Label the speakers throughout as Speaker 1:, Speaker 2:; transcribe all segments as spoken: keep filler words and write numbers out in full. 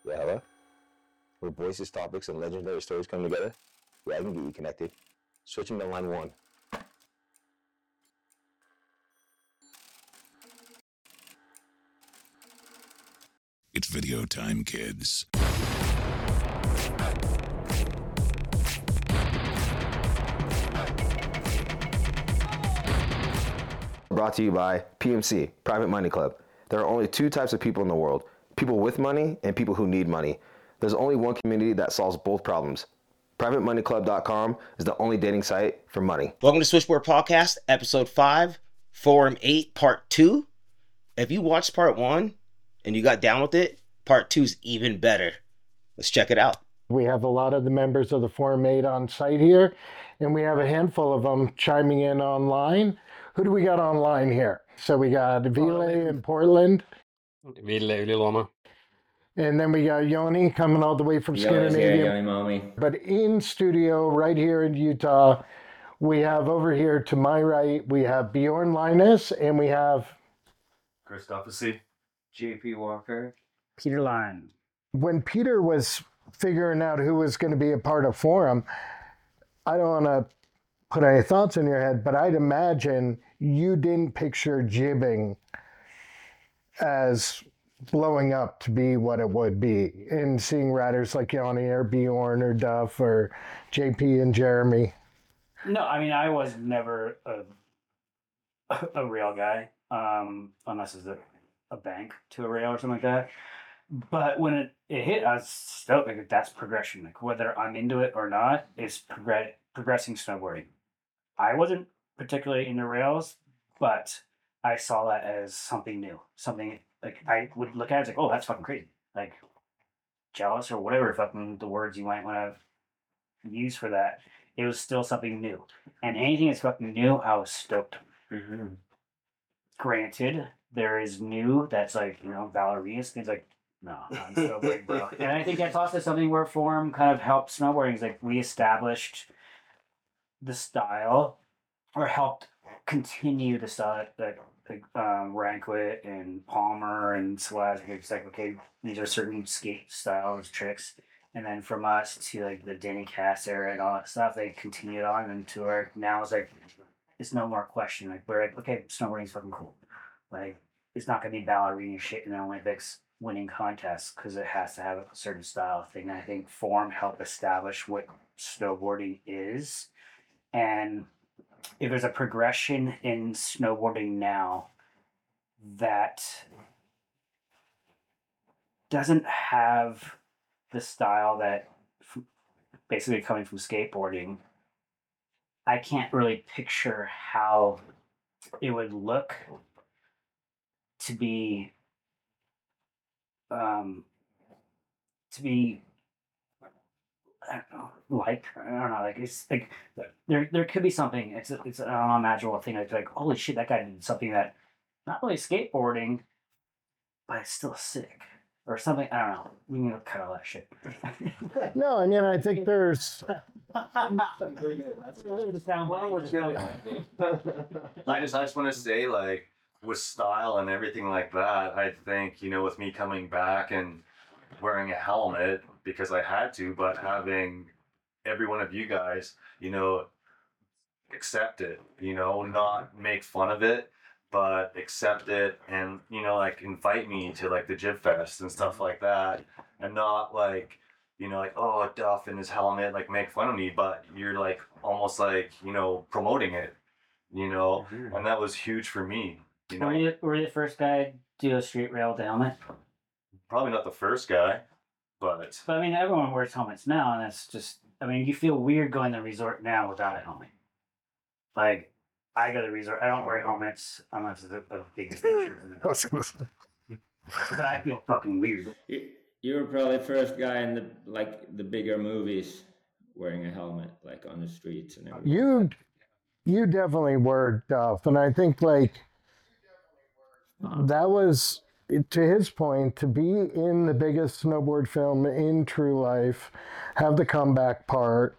Speaker 1: Yeah, hello? Where voices, topics, and legendary stories come together? Yeah, I can get you connected. Switching to line one.
Speaker 2: It's video time, kids.
Speaker 1: Brought to you by P M C, Private Money Club. There are only two types of people in the world, people with money and people who need money. There's only one community that solves both problems. private money club dot com is the only dating site for money.
Speaker 3: Welcome to Switchboard Podcast, Episode five, Forum eight, Part two. If you watched Part one and you got down with it, Part two is even better. Let's check it out.
Speaker 4: We have a lot of the members of the Forum eight on site here, and we have a handful of them chiming in online. Who do we got online here? So we got Ville in Portland.
Speaker 5: Ville Yliloma.
Speaker 4: And then we got Yoni coming all the way from Scandinavia.
Speaker 6: Yoni Mommy.
Speaker 4: But in studio right here in Utah, we have over here to my right, we have Bjorn Linus, and we have
Speaker 7: Christopher
Speaker 6: J P Walker.
Speaker 8: Peter Line.
Speaker 4: When Peter was figuring out who was going to be a part of Forum, I don't want to put any thoughts in your head, but I'd imagine you didn't picture jibbing as blowing up to be what it would be, and seeing writers like Yoni or Bjorn or Duff or J P and Jeremy.
Speaker 8: No, I mean, I was never a, a rail guy, um, unless it's a, a bank to a rail or something like that. But when it, it hit, I was stoked. Like, that's progression. Like, whether I'm into it or not, it's progress, progressing snowboarding. I wasn't particularly into rails, but I saw that as something new. Something, like, I would look at it as like, oh, that's fucking crazy. Like, jealous or whatever fucking the words you might want to use for that. It was still something new. And anything that's fucking new, I was stoked.
Speaker 6: Mm-hmm.
Speaker 8: Granted, there is new that's like, you know, ballerinas, things like, no, I'm snowboarding, bro. And I think that's also something where Forum kind of helped snowboarding. Is like we established the style, or helped continue the style that like um, Ranquit and Palmer and Swaz. It's like, okay, these are certain skate styles, tricks. And then from us to like the Denny Cass era and all that stuff, they continued on into our, now it's like, it's no more question. Like, we're like, okay, snowboarding's fucking cool. Like, it's not going to be ballerina shit in the Olympics winning contests because it has to have a certain style thing. And I think Forum helped establish what snowboarding is. And if there's a progression in snowboarding now that doesn't have the style that basically coming from skateboarding, I can't really picture how it would look to be um to be I don't know, like I don't know, like it's like there there could be something. It's a, it's an unimaginable thing. It's like, holy shit, that guy did something that not really skateboarding, but it's still sick or something. I don't know. We need to cut all that shit.
Speaker 4: No, I mean, I think there's.
Speaker 7: I just I just want to say, like, with style and everything like that, I think, you know, with me coming back and wearing a helmet because I had to, but having every one of you guys, you know, accept it, you know, not make fun of it, but accept it and, you know, like invite me to like the Jib Fest and stuff like that, and not like, you know, like, oh, Duff in his helmet, like make fun of me, but you're like almost like, you know, promoting it, you know, mm-hmm. And that was huge for me. You know,
Speaker 8: were you, were you the first guy to do a street rail with a helmet?
Speaker 7: Probably not the first guy, but...
Speaker 8: But I mean, everyone wears helmets now, and that's just... I mean, you feel weird going to the resort now without a helmet. Like, I go to the resort, I don't wear helmets unless it's a, a big picture. But I feel fucking weird.
Speaker 6: You were probably the first guy in the like the bigger movies wearing a helmet, like on the streets and everything.
Speaker 4: You, you definitely were, Duff, and I think like... That was, to his point, to be in the biggest snowboard film in true life, have the comeback part.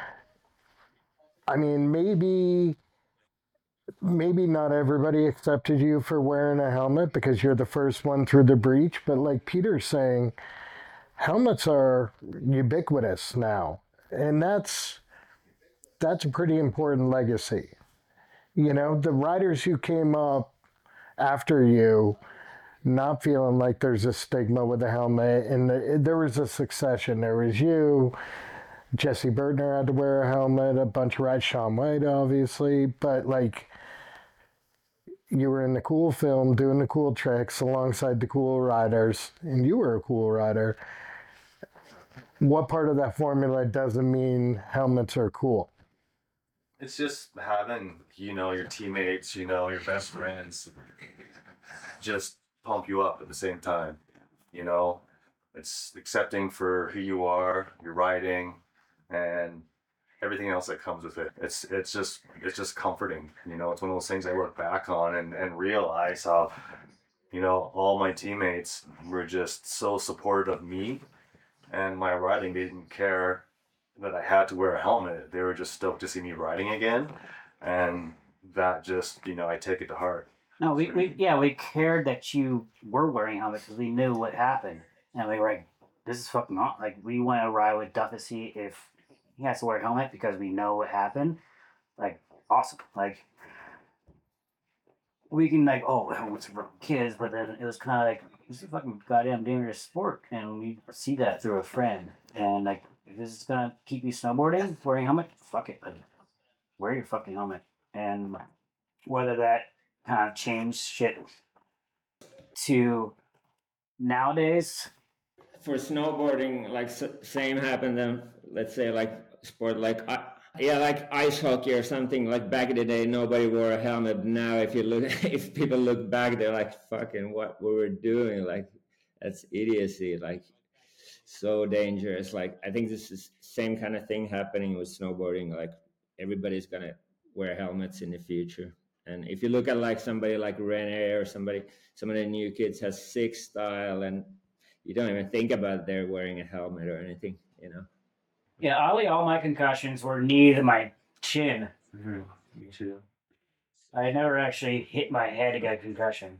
Speaker 4: I mean, maybe, maybe not everybody accepted you for wearing a helmet because you're the first one through the breach, but like Peter's saying, helmets are ubiquitous now, and that's that's a pretty important legacy. You know, the riders who came up after you not feeling like there's a stigma with the helmet, and the, there was a succession. There was you, Jesse Bertner had to wear a helmet, a bunch of riders, Shaun White obviously, but like you were in the cool film doing the cool tricks alongside the cool riders, and you were a cool rider. What part of that formula doesn't mean helmets are cool?
Speaker 7: It's just having, you know, your teammates, you know, your best friends just pump you up at the same time. You know, it's accepting for who you are, your riding, and everything else that comes with it. It's it's just it's just comforting. You know, it's one of those things I look back on and, and realize how, you know, all my teammates were just so supportive of me and my riding. They didn't care that I had to wear a helmet. They were just stoked to see me riding again. And that just, you know, I take it to heart.
Speaker 8: No, we, we yeah, we cared that you were wearing a helmet because we knew what happened. And we were like, this is fucking awesome. Like, we want to ride with Duff to see if he has to wear a helmet because we know what happened. Like, awesome. Like, we can, like, oh, helmets for kids, but then it was kind of like, this is a fucking goddamn dangerous sport. And we see that through a friend. And, like, if this is going to keep you snowboarding, wearing a helmet, fuck it. Like, wear your fucking helmet. And whether that kind of changed shit to nowadays.
Speaker 6: For snowboarding, like s- same happened then, let's say like sport like uh, yeah, like ice hockey or something. Like back in the day, nobody wore a helmet. Now, if you look, if people look back, they're like, "Fucking what we were doing? Like, that's idiocy. Like, so dangerous." Like, I think this is same kind of thing happening with snowboarding. Like, everybody's gonna wear helmets in the future. And if you look at like somebody like Rene or somebody, some of the new kids has six style, and you don't even think about they're wearing a helmet or anything, you know.
Speaker 8: Yeah, oddly, all my concussions were knee to my chin.
Speaker 5: Mm-hmm. Me too.
Speaker 8: I never actually hit my head to get a concussion.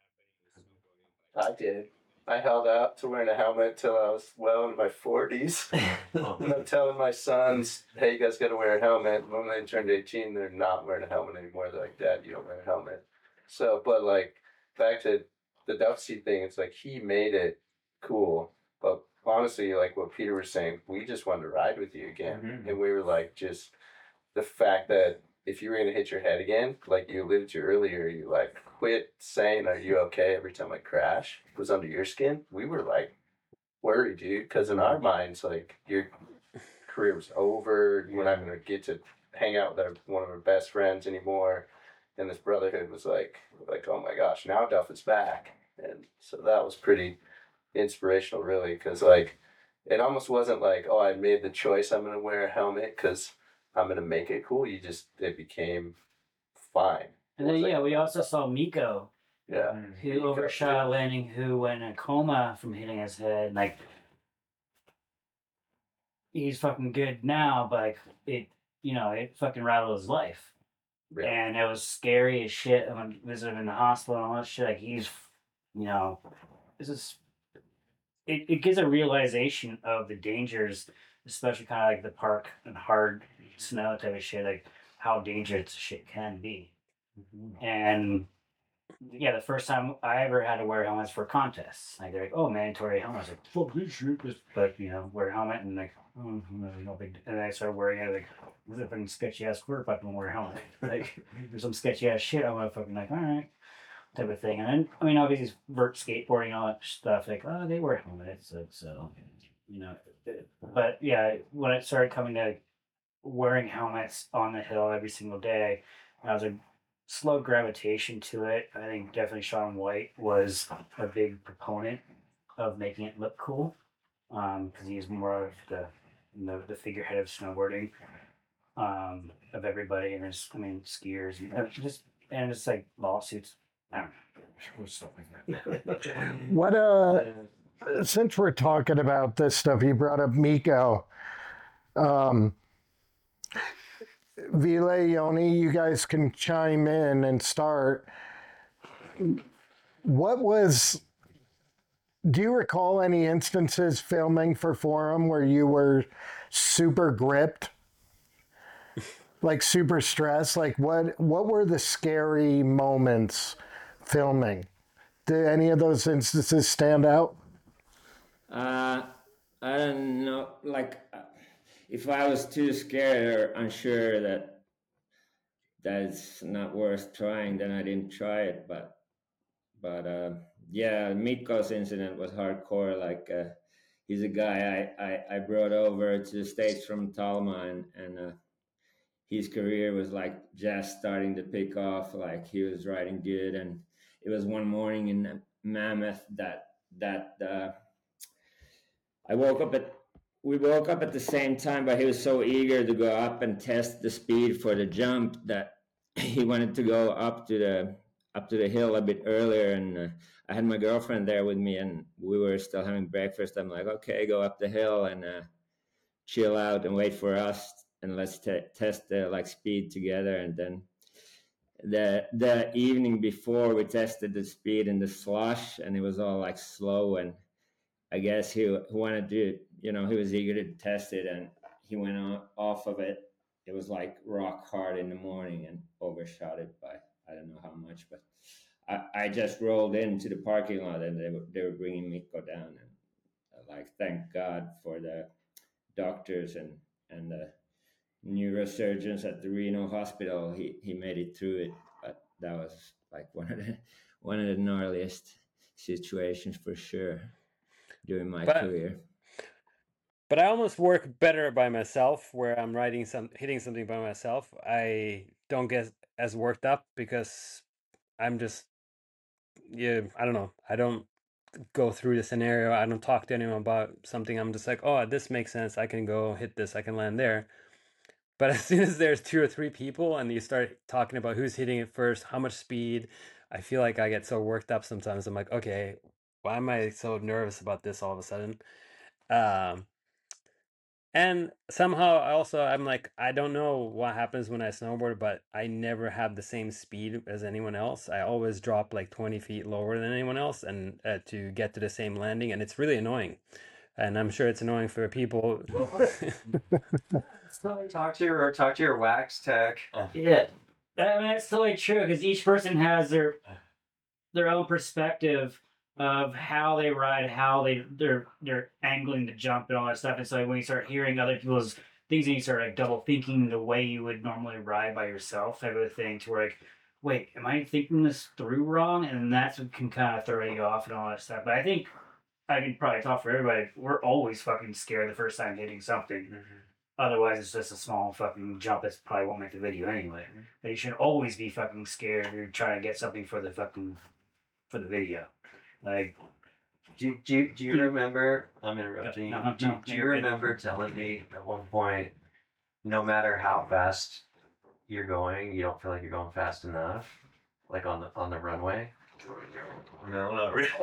Speaker 9: I did. I held out to wearing a helmet till I was well into my forties. And I'm telling my sons, hey, you guys got to wear a helmet. When they turned eighteen, they're not wearing a helmet anymore. They're like, Dad, you don't wear a helmet. So, but like, back to the Duffy thing, it's like he made it cool. But honestly, like what Peter was saying, we just wanted to ride with you again. Mm-hmm. And we were like, just the fact that if you were going to hit your head again, like you alluded to earlier, you like quit saying, are you okay every time I crash was under your skin. We were like worried, dude, because in our minds, like your career was over. We're not going to get to hang out with our, one of our best friends anymore. And this brotherhood was like, like, oh my gosh, now Duff is back. And so that was pretty inspirational, really, because like it almost wasn't like, oh, I made the choice I'm going to wear a helmet because I'm going to make it cool. You just, it became fine.
Speaker 8: And then,
Speaker 9: like,
Speaker 8: yeah, we also saw Miko.
Speaker 9: Yeah.
Speaker 8: Who Miko, overshot a landing, who went in a coma from hitting his head. Like, he's fucking good now, but like, it, you know, it fucking rattled his life. Yeah. And it was scary as shit. I went visited him in the hospital and all that shit. Like, he's, you know, this is, it, it gives a realization of the dangers, especially kind of like the park and hard snow type of shit, like how dangerous shit can be. Mm-hmm. And yeah, the first time I ever had to wear helmets for contests, like they're like, oh, mandatory helmets. Like, fuck this shit. But, you know, wear a helmet and like, oh, no big. And then I started wearing it like, this is a fucking sketchy ass quirk if I don't wear a helmet. Like, there's some sketchy ass shit. I'm gonna fucking like, all right, type of thing. And then, I mean, obviously, vert skateboarding, all that stuff, like, oh, they wear helmets. So, so you know, but yeah, when it started coming to like, wearing helmets on the hill every single day, I was a slow gravitation to it. I think definitely Shaun White was a big proponent of making it look cool, um, because he's more of the, the the figurehead of snowboarding, um, of everybody, and there's, I mean, skiers and just and it's like lawsuits. I don't know, stuff like that.
Speaker 4: What uh, since we're talking about this stuff, you brought up Miko. Um, Ville, Yoni, you guys can chime in and start. What was do you recall any instances filming for Forum where you were super gripped? Like super stressed? Like what what were the scary moments filming? Did any of those instances stand out?
Speaker 6: Uh, I don't know. Like, uh, if I was too scared or unsure that that's not worth trying, then I didn't try it. But, but uh, yeah, Mikko's incident was hardcore. Like, uh, he's a guy I, I, I brought over to the States from Talma, and, and uh, his career was like just starting to pick off. Like, he was riding good, and it was one morning in Mammoth that that uh, I woke up at we woke up at the same time, but he was so eager to go up and test the speed for the jump that he wanted to go up to the up to the hill a bit earlier. And uh, I had my girlfriend there with me, and we were still having breakfast. I'm like, okay, go up the hill and uh, chill out and wait for us, and let's t- test the like speed together. And then the the evening before, we tested the speed in the slush, and it was all like slow. And I guess he, he wanted to, you know, he was eager to test it, and he went on, off of it. It was like rock hard in the morning and overshot it by I don't know how much, but I, I just rolled into the parking lot, and they were they were bringing Mikko down, and uh, like thank God for the doctors and and the neurosurgeons at the Reno hospital. He he made it through it, but that was like one of the one of the gnarliest situations for sure during my
Speaker 5: But
Speaker 6: career.
Speaker 5: but I almost work better by myself, where I'm riding some hitting something by myself. I don't get as worked up because I'm just yeah, I don't know. I don't go through the scenario. I don't talk to anyone about something. I'm just like, oh, this makes sense. I can go hit this. I can land there. But as soon as there's two or three people and you start talking about who's hitting it first, how much speed, I feel like I get so worked up sometimes. I'm like, okay, why am I so nervous about this all of a sudden? Um, and somehow I also I'm like, I don't know what happens when I snowboard, but I never have the same speed as anyone else. I always drop like twenty feet lower than anyone else, and uh, to get to the same landing, and it's really annoying. And I'm sure it's annoying for people.
Speaker 9: So talk to your talk to your wax tech.
Speaker 8: Yeah, I mean, that's totally true because each person has their their own perspective of how they ride, how they they're they're angling to jump and all that stuff. And so when you start hearing other people's things, and you start like double thinking the way you would normally ride by yourself, type of thing, to where like, wait, am I thinking this through wrong? And that's what can kind of throw you off and all that stuff. But I think I can probably talk for everybody. We're always fucking scared the first time hitting something. Mm-hmm. Otherwise, it's just a small fucking jump that probably won't make the video anyway. Mm-hmm. But you should always be fucking scared. You're trying to get something for the fucking for the video. Like,
Speaker 9: do you, do you, do you remember? I'm interrupting you.
Speaker 8: No, no,
Speaker 9: do,
Speaker 8: no,
Speaker 9: do you remember telling me at one point, no matter how fast you're going, you don't feel like you're going fast enough, like on the on the runway?
Speaker 7: No, not really.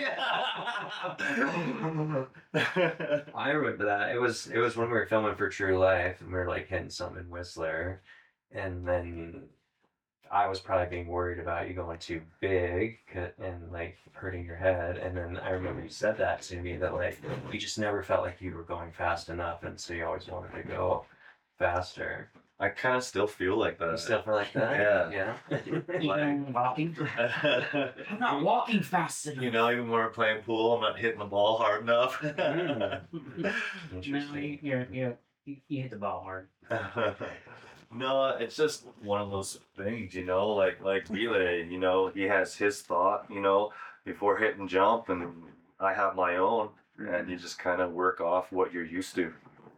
Speaker 9: I remember that. It was it was when we were filming for True Life, and we were like hitting something in Whistler, and then I was probably being worried about you going too big and like hurting your head. And then I remember you said that to me, that like you just never felt like you were going fast enough, and so you always wanted to go faster.
Speaker 7: I kind of still feel like that.
Speaker 9: You still feel like that?
Speaker 7: Yeah.
Speaker 9: Yeah.
Speaker 8: like, walking. I'm not walking fast enough.
Speaker 7: You know, even when we're playing pool, I'm not hitting the ball hard enough.
Speaker 8: No, you, you're, you're, you, you hit the ball hard.
Speaker 7: No, it's just one of those things, you know, like like Relay, you know, he has his thought, you know, before hitting jump, and I have my own, and you just kind of work off what you're used to.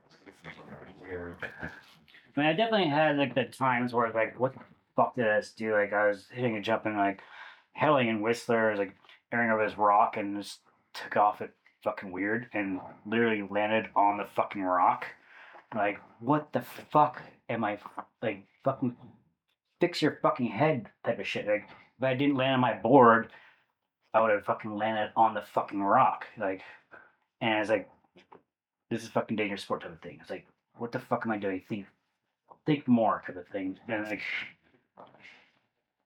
Speaker 8: I mean, I definitely had like the times where like, what the fuck did I just do? Like, I was hitting a jump and like helling in Whistler, I was like airing over this rock and just took off it fucking weird and literally landed on the fucking rock. Like, what the fuck am I like fucking fix your fucking head type of shit? Like, if I didn't land on my board, I would have fucking landed on the fucking rock. Like, and it's like, this is fucking dangerous sport type of thing. It's like, what the fuck am I doing? Think, think more type of thing. And like,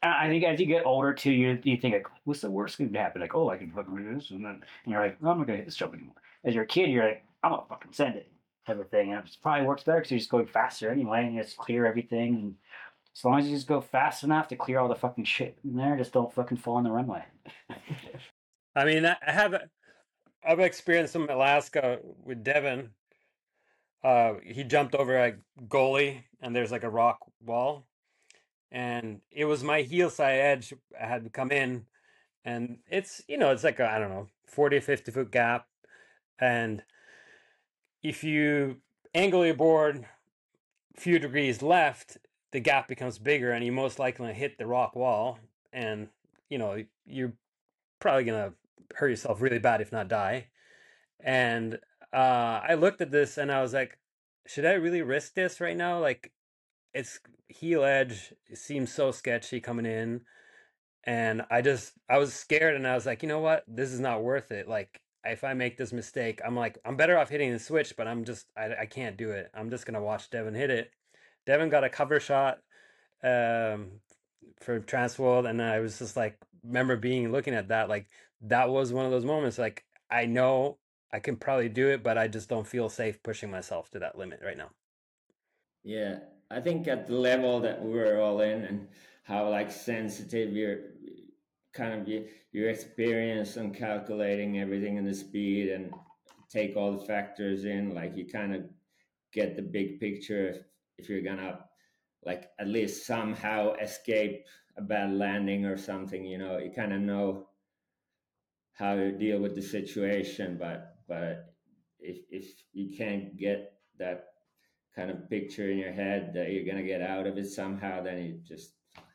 Speaker 8: I think as you get older too, you you think like, what's the worst thing to happen? Like, oh, I can fucking do this, and then and you're like, oh, I'm not gonna hit this jump anymore. As you're a kid, you're like, I'm gonna fucking send it, type of thing, and it probably works better because you're just going faster anyway, and you just clear everything, and as long as you just go fast enough to clear all the fucking shit in there, just don't fucking fall on the runway.
Speaker 5: I mean, I have I've experienced some Alaska with Devin. Uh, he jumped over a goalie, and there's like a rock wall, and it was my heel side edge I had to come in, and it's, you know, it's like a, I don't know, forty, fifty foot gap, and if you angle your board a few degrees left, the gap becomes bigger, and you most likely hit the rock wall, and you know, you're probably gonna hurt yourself really bad, if not die. And uh, I looked at this and I was like, should I really risk this right now? Like, it's heel edge. It seems so sketchy coming in. And I just, I was scared, and I was like, you know what? This is not worth it. Like, if I make this mistake, I'm like, I'm better off hitting the switch, but I'm just, I, I can't do it. I'm just going to watch Devin hit it. Devin got a cover shot um, for Transworld. And I was just like, remember being, looking at that, like, that was one of those moments. Like, I know I can probably do it, but I just don't feel safe pushing myself to that limit right now.
Speaker 6: Yeah, I think at the level that we're all in, and how like sensitive your kind of your, your experience on calculating everything and the speed and take all the factors in, like you kind of get the big picture if, if you're gonna like at least somehow escape a bad landing or something, you know, you kind of know how to deal with the situation. But but if if you can't get that kind of picture in your head that you're gonna get out of it somehow, then you just,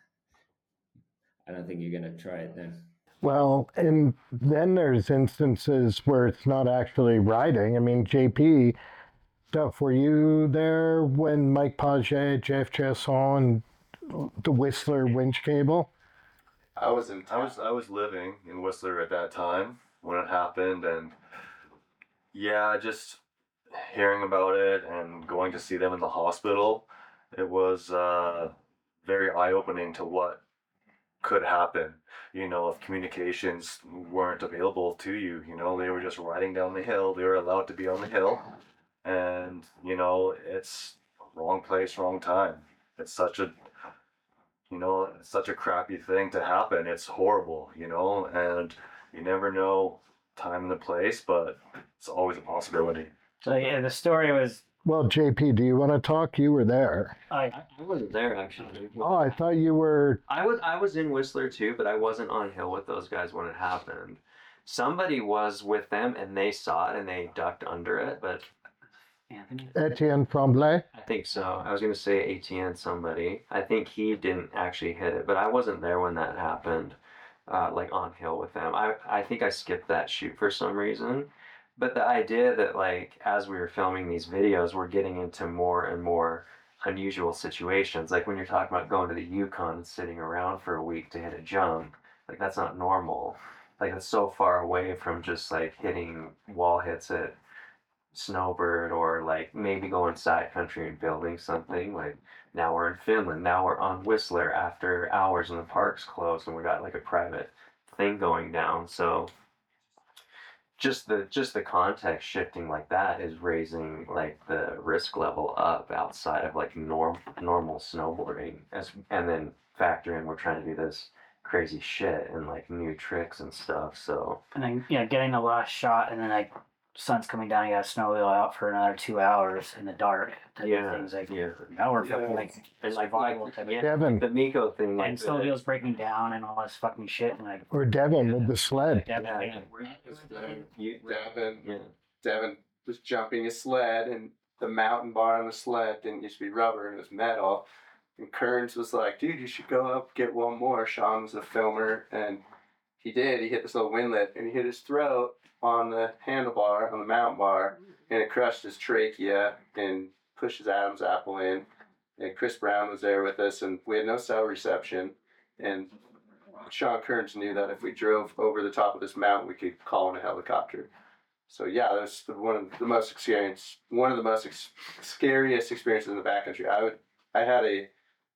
Speaker 6: I don't think you're gonna try it then.
Speaker 4: Well, and then there's instances where it's not actually riding. I mean, J P, Duff, were you there when Mike Paget, Jeff Chasson, and the Whistler winch cable?
Speaker 9: I was in
Speaker 7: I was I was living in Whistler at that time when it happened, and yeah, just hearing about it and going to see them in the hospital, it was uh, very eye-opening to what could happen. You know, if communications weren't available to you, you know, they were just riding down the hill. They were allowed to be on the hill, and you know, it's wrong place, wrong time. It's such a you know, it's such a crappy thing to happen. It's horrible, you know, and you never know time and the place, but it's always a possibility.
Speaker 8: So yeah, the story was.
Speaker 4: Well, J P, do you want to talk? You were there.
Speaker 8: I,
Speaker 10: I wasn't there actually.
Speaker 4: Oh, I thought you were.
Speaker 10: I was I was in Whistler too, but I wasn't on hill with those guys when it happened. Somebody was with them and they saw it and they ducked under it, but
Speaker 8: Anthony?
Speaker 4: Etienne Tremblay?
Speaker 10: I think so. I was going to say Etienne somebody. I think he didn't actually hit it, but I wasn't there when that happened, uh, like on hill with them. I, I think I skipped that shoot for some reason. But the idea that, like, as we were filming these videos, we're getting into more and more unusual situations. Like when you're talking about going to the Yukon and sitting around for a week to hit a jump, like that's not normal. Like it's so far away from just like hitting wall hits at Snowbird, or like maybe going side country and building something. Like now we're in Finland, now we're on Whistler after hours and the park's closed and we got like a private thing going down. So just the just the context shifting like that is raising like the risk level up outside of like norm normal snowboarding, as and then factor in we're trying to do this crazy shit and like new tricks and stuff. So
Speaker 8: and then you know getting the last shot and then like sun's coming down, you got to snowmobile out for another two hours in the dark.
Speaker 10: Yeah,
Speaker 8: things like
Speaker 10: yeah.
Speaker 8: now we're
Speaker 10: Yeah.
Speaker 8: fucking like
Speaker 10: and like,
Speaker 8: survival
Speaker 10: like
Speaker 8: type of
Speaker 10: yeah,
Speaker 4: Devin.
Speaker 10: the Miko thing, like
Speaker 8: and
Speaker 10: the-
Speaker 8: snowmobiles breaking down and all this fucking shit and like
Speaker 4: Or Devin with the sled.
Speaker 8: yeah,
Speaker 10: yeah,
Speaker 8: yeah.
Speaker 10: you,
Speaker 9: Devin,
Speaker 10: yeah.
Speaker 9: Devin was jumping a sled, and the mountain bar on the sled didn't used to be rubber, it was metal. And Kearns was like, dude, you should go up, get one more. Sean was a filmer, and he did. He hit this little windlet, and he hit his throat on the handlebar, on the mountain bar, and it crushed his trachea and pushed his Adam's apple in. And Chris Brown was there with us, and we had no cell reception. And Sean Kearns knew that if we drove over the top of this mountain, we could call in a helicopter. So yeah, that was one of the most experience, one of the most ex- scariest experiences in the backcountry. I would, I had a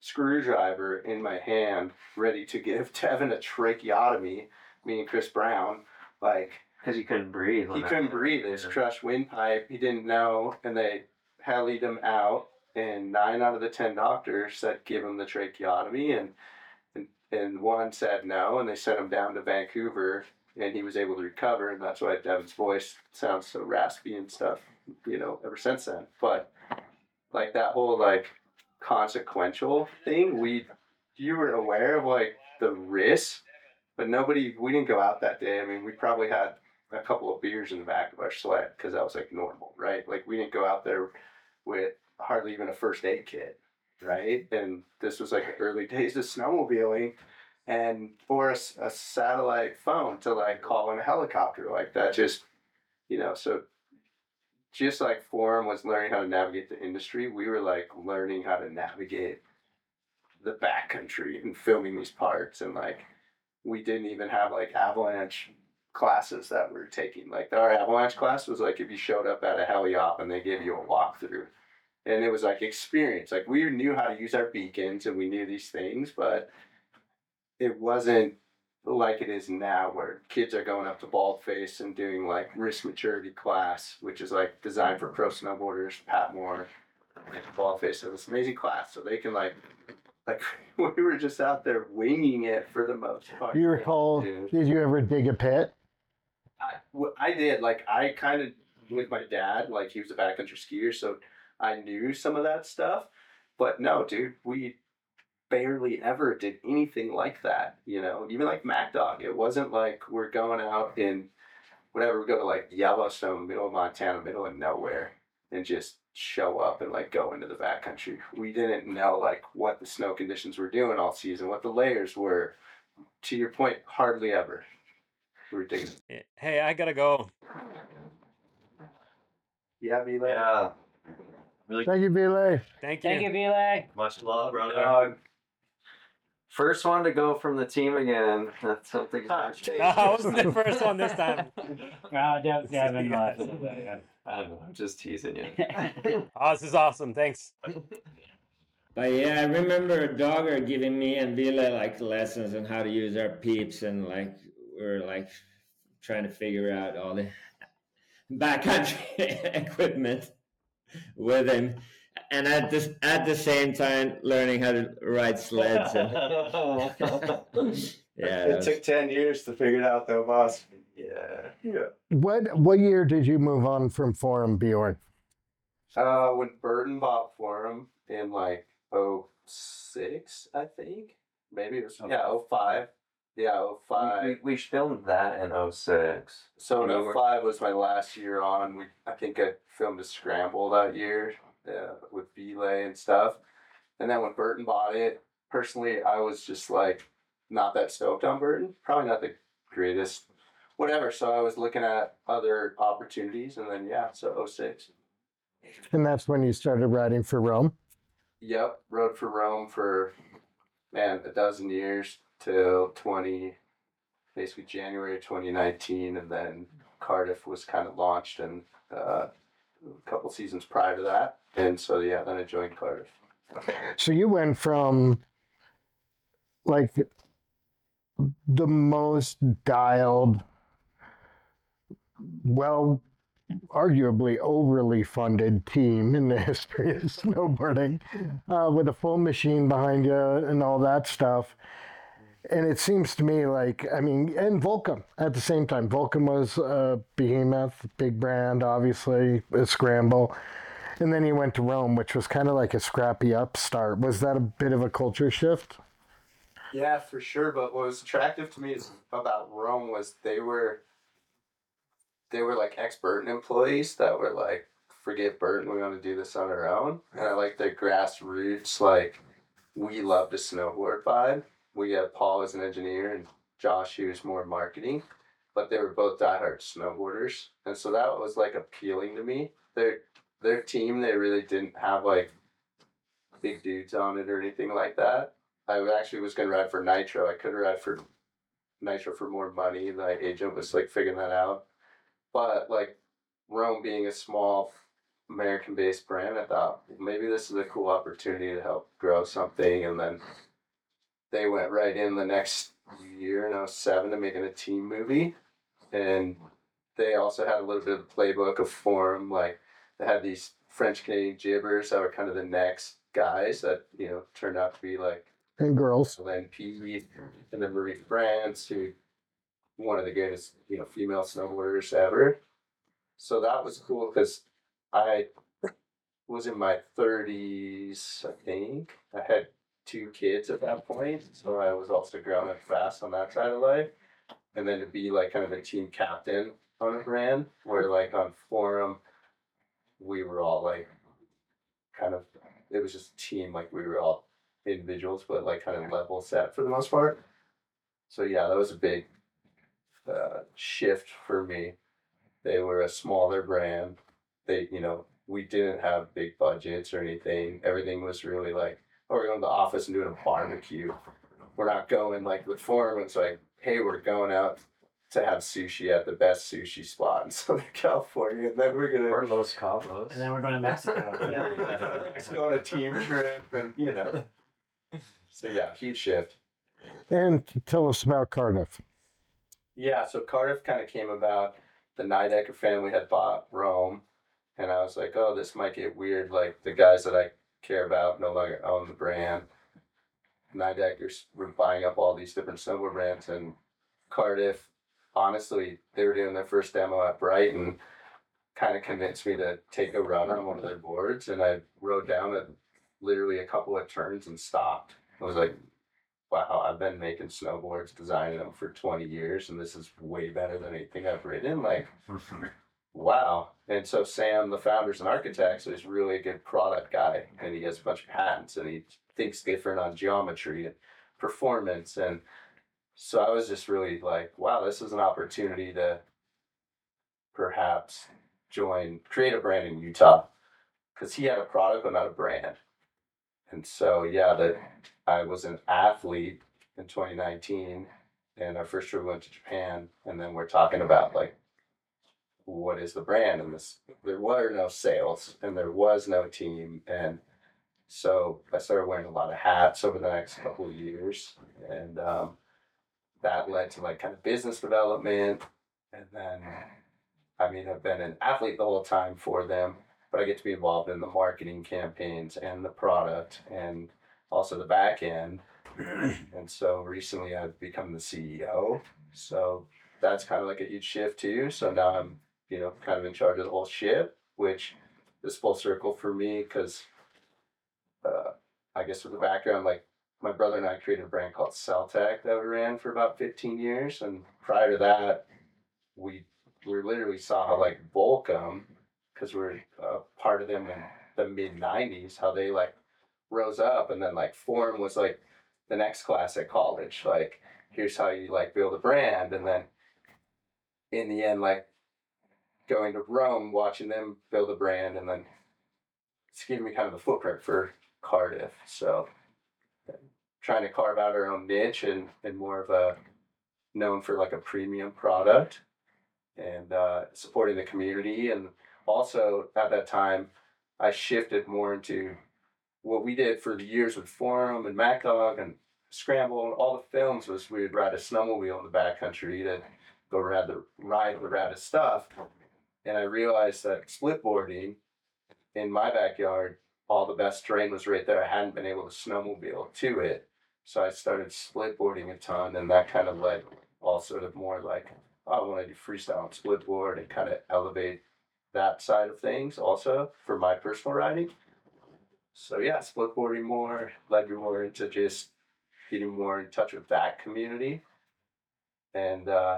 Speaker 9: screwdriver in my hand, ready to give Tevin a tracheotomy, me and Chris Brown, like,
Speaker 10: because he couldn't breathe.
Speaker 9: He couldn't breathe. His crushed windpipe. He didn't know, and they helied him out. And nine out of the ten doctors said give him the tracheotomy, and and and one said no, and they sent him down to Vancouver, and he was able to recover, and that's why Devin's voice sounds so raspy and stuff, you know, ever since then. But like that whole like consequential thing, we you were aware of like the risk, but nobody. We didn't go out that day. I mean, we probably had a couple of beers in the back of our sweat because that was like normal, right? Like we didn't go out there with hardly even a first aid kit, right? And this was like the early days of snowmobiling, and or a, a satellite phone to like call in a helicopter, like that. Just, you know, so just like Forum was learning how to navigate the industry, we were like learning how to navigate the backcountry and filming these parts, and like we didn't even have like avalanche classes that we were taking. Like our avalanche class was like if you showed up at a heli op and they gave you a walkthrough, and it was like experience. Like we knew how to use our beacons and we knew these things, but it wasn't like it is now where kids are going up to Baldface and doing like risk maturity class, which is like designed for pro snowboarders. Pat Moore and Baldface has this amazing class, so they can like like we were just out there winging it for the most part.
Speaker 4: Do you recall?
Speaker 9: Dude.
Speaker 4: Did you ever dig a pit?
Speaker 9: I, well, I did. Like, I kind of, with my dad, like, he was a backcountry skier, so I knew some of that stuff. But no, dude, we barely ever did anything like that, you know? Even like Mac Dog, it wasn't like we're going out in, whatever, we go to, like, Yellowstone, middle of Montana, middle of nowhere, and just show up and, like, go into the backcountry. We didn't know, like, what the snow conditions were doing all season, what the layers were. To your point, hardly ever. Ridiculous.
Speaker 5: Hey, I gotta go.
Speaker 9: Yeah, be like,
Speaker 7: Yeah. Really
Speaker 4: Thank you, Belay.
Speaker 5: Thank you.
Speaker 8: Thank you, Belay.
Speaker 7: much love, brother.
Speaker 9: dog.
Speaker 10: First one to go from the team again. That's something.
Speaker 5: No, I wasn't the first one this time.
Speaker 8: Oh, Dev, Devin left.
Speaker 10: I don't know. I'm just teasing you.
Speaker 5: Oh, this is awesome. Thanks.
Speaker 6: But yeah, I remember Dogger giving me and Vila like lessons on how to use our peeps, and like we were like trying to figure out all the backcountry equipment with him, and at this at the same time learning how to ride sleds. And yeah,
Speaker 9: It
Speaker 6: was,
Speaker 9: took ten years to figure it out, though, boss. Yeah. Yeah.
Speaker 4: What what year did you move on from Forum, Bjorn?
Speaker 9: Uh, when Burton bought Forum in like oh six, I think. Maybe it was, yeah, oh five. Yeah, oh five.
Speaker 10: We, we filmed that in oh six.
Speaker 9: So in
Speaker 10: We
Speaker 9: oh
Speaker 10: were-
Speaker 9: five was my last year on. We I think I filmed a scramble that year uh, with Belay and stuff. And then when Burton bought it, personally, I was just like not that stoked on Burton. Probably not the greatest, whatever. So I was looking at other opportunities, and then yeah, so oh six.
Speaker 4: And that's when you started riding for Rome.
Speaker 9: Yep, rode for Rome for man a dozen years till twenty, basically January twenty nineteen, and then Cardiff was kind of launched, and uh, a couple seasons prior to that, and so yeah, then I joined Cardiff.
Speaker 4: So you went from like the most dialed, well, arguably overly funded team in the history of snowboarding, uh, with a full machine behind you and all that stuff. And it seems to me like, I mean, and Volcom at the same time. Volcom was a behemoth, big brand, obviously, a scramble. And then you went to Rome, which was kind of like a scrappy upstart. Was that a bit of a culture shift?
Speaker 9: Yeah, for sure. But what was attractive to me is about Rome was they were they were like ex-Burton employees that were like, forget Burton, we want to do this on our own. And I like the grassroots, like, we love to snowboard vibe. We had Paul as an engineer and Josh, who was more marketing, but they were both diehard snowboarders. And so that was like appealing to me. Their their team, they really didn't have like big dudes on it or anything like that. I actually was going to ride for Nitro. I could have ride for Nitro for more money. My agent was like figuring that out. But like Rome being a small American-based brand. I thought maybe this is a cool opportunity to help grow something, and then they went right in the next year, and I was seven, to making a team movie, and they also had a little bit of the playbook of Forum. Like they had these French Canadian jibbers that were kind of the next guys that you know turned out to be like
Speaker 4: And girls.
Speaker 9: Len P. and then Marie France, who one of the greatest you know female snowboarders ever. So that was cool because I was in my thirties, I think. I had two kids at that point, so I was also growing up fast on that side of life. And then to be like kind of a team captain on a brand, where like on Forum, we were all like kind of, it was just a team, like we were all individuals, but like kind of level set for the most part. So yeah, that was a big uh, shift for me. They were a smaller brand. They, you know, we didn't have big budgets or anything. Everything was really like, oh, we're going to the office and doing a barbecue. We're not going like with Forum. It's like, hey, we're going out to have sushi at the best sushi spot in Southern California, and then we're gonna
Speaker 10: Or Los Cabos.
Speaker 8: And then we're going to Mexico.
Speaker 9: let's go on a team trip, and you know. So yeah, huge shift.
Speaker 4: And tell us about Cardiff.
Speaker 9: Yeah, so Cardiff kind of came about. The Nidecker family had bought Rome, and I was like, oh, this might get weird. Like the guys that I care about no longer own the brand. Nideckers were buying up all these different snowboard brands, and Cardiff, honestly, they were doing their first demo at Brighton, kind of convinced me to take a run on one of their boards, and I rode down it literally a couple of turns and stopped. I was like, wow, I've been making snowboards, designing them for twenty years, and this is way better than anything I've ridden. Like, wow. And so Sam, the founders and architects, is really a good product guy, and he has a bunch of patents, and he thinks different on geometry and performance. And so I was just really like, wow, this is an opportunity to perhaps join, create a brand in Utah, because he had a product but not a brand. And so, yeah, that I was an athlete in twenty nineteen, and our first trip went to Japan, and then we're talking about like, what is the brand? And this, there were no sales, and there was no team, and so I started wearing a lot of hats over the next couple of years, and um, that led to like kind of business development, and then, I mean, I've been an athlete the whole time for them, but I get to be involved in the marketing campaigns and the product and also the back end. And so recently I've become the C E O. So that's kind of like a huge shift too. So now I'm, you know, kind of in charge of the whole ship, which is full circle for me because uh, I guess with the background, like my brother and I created a brand called Celtec that we ran for about fifteen years. And prior to that, we, we literally saw how like Volcom, because we we're uh, part of them in the mid nineties, how they like rose up, and then like Forum was like the next class at college. Like, here's how you like build a brand, and then in the end, like going to Rome, watching them build a brand, and then it's giving me kind of the footprint for Cardiff. So trying to carve out our own niche and, and more of a known for like a premium product, and uh, supporting the community. And also at that time, I shifted more into what we did for the years with Forum and MacDog and Scramble and all the films was we would ride a snowmobile in the backcountry to go ride the ride the raddest stuff. And I realized that splitboarding in my backyard, all the best terrain was right there. I hadn't been able to snowmobile to it. So I started splitboarding a ton, and that kind of led all sort of more like, oh, I want to do freestyle and splitboard and kind of elevate that side of things also for my personal riding. So yeah, splitboarding more, led me more into just getting more in touch with that community. And uh,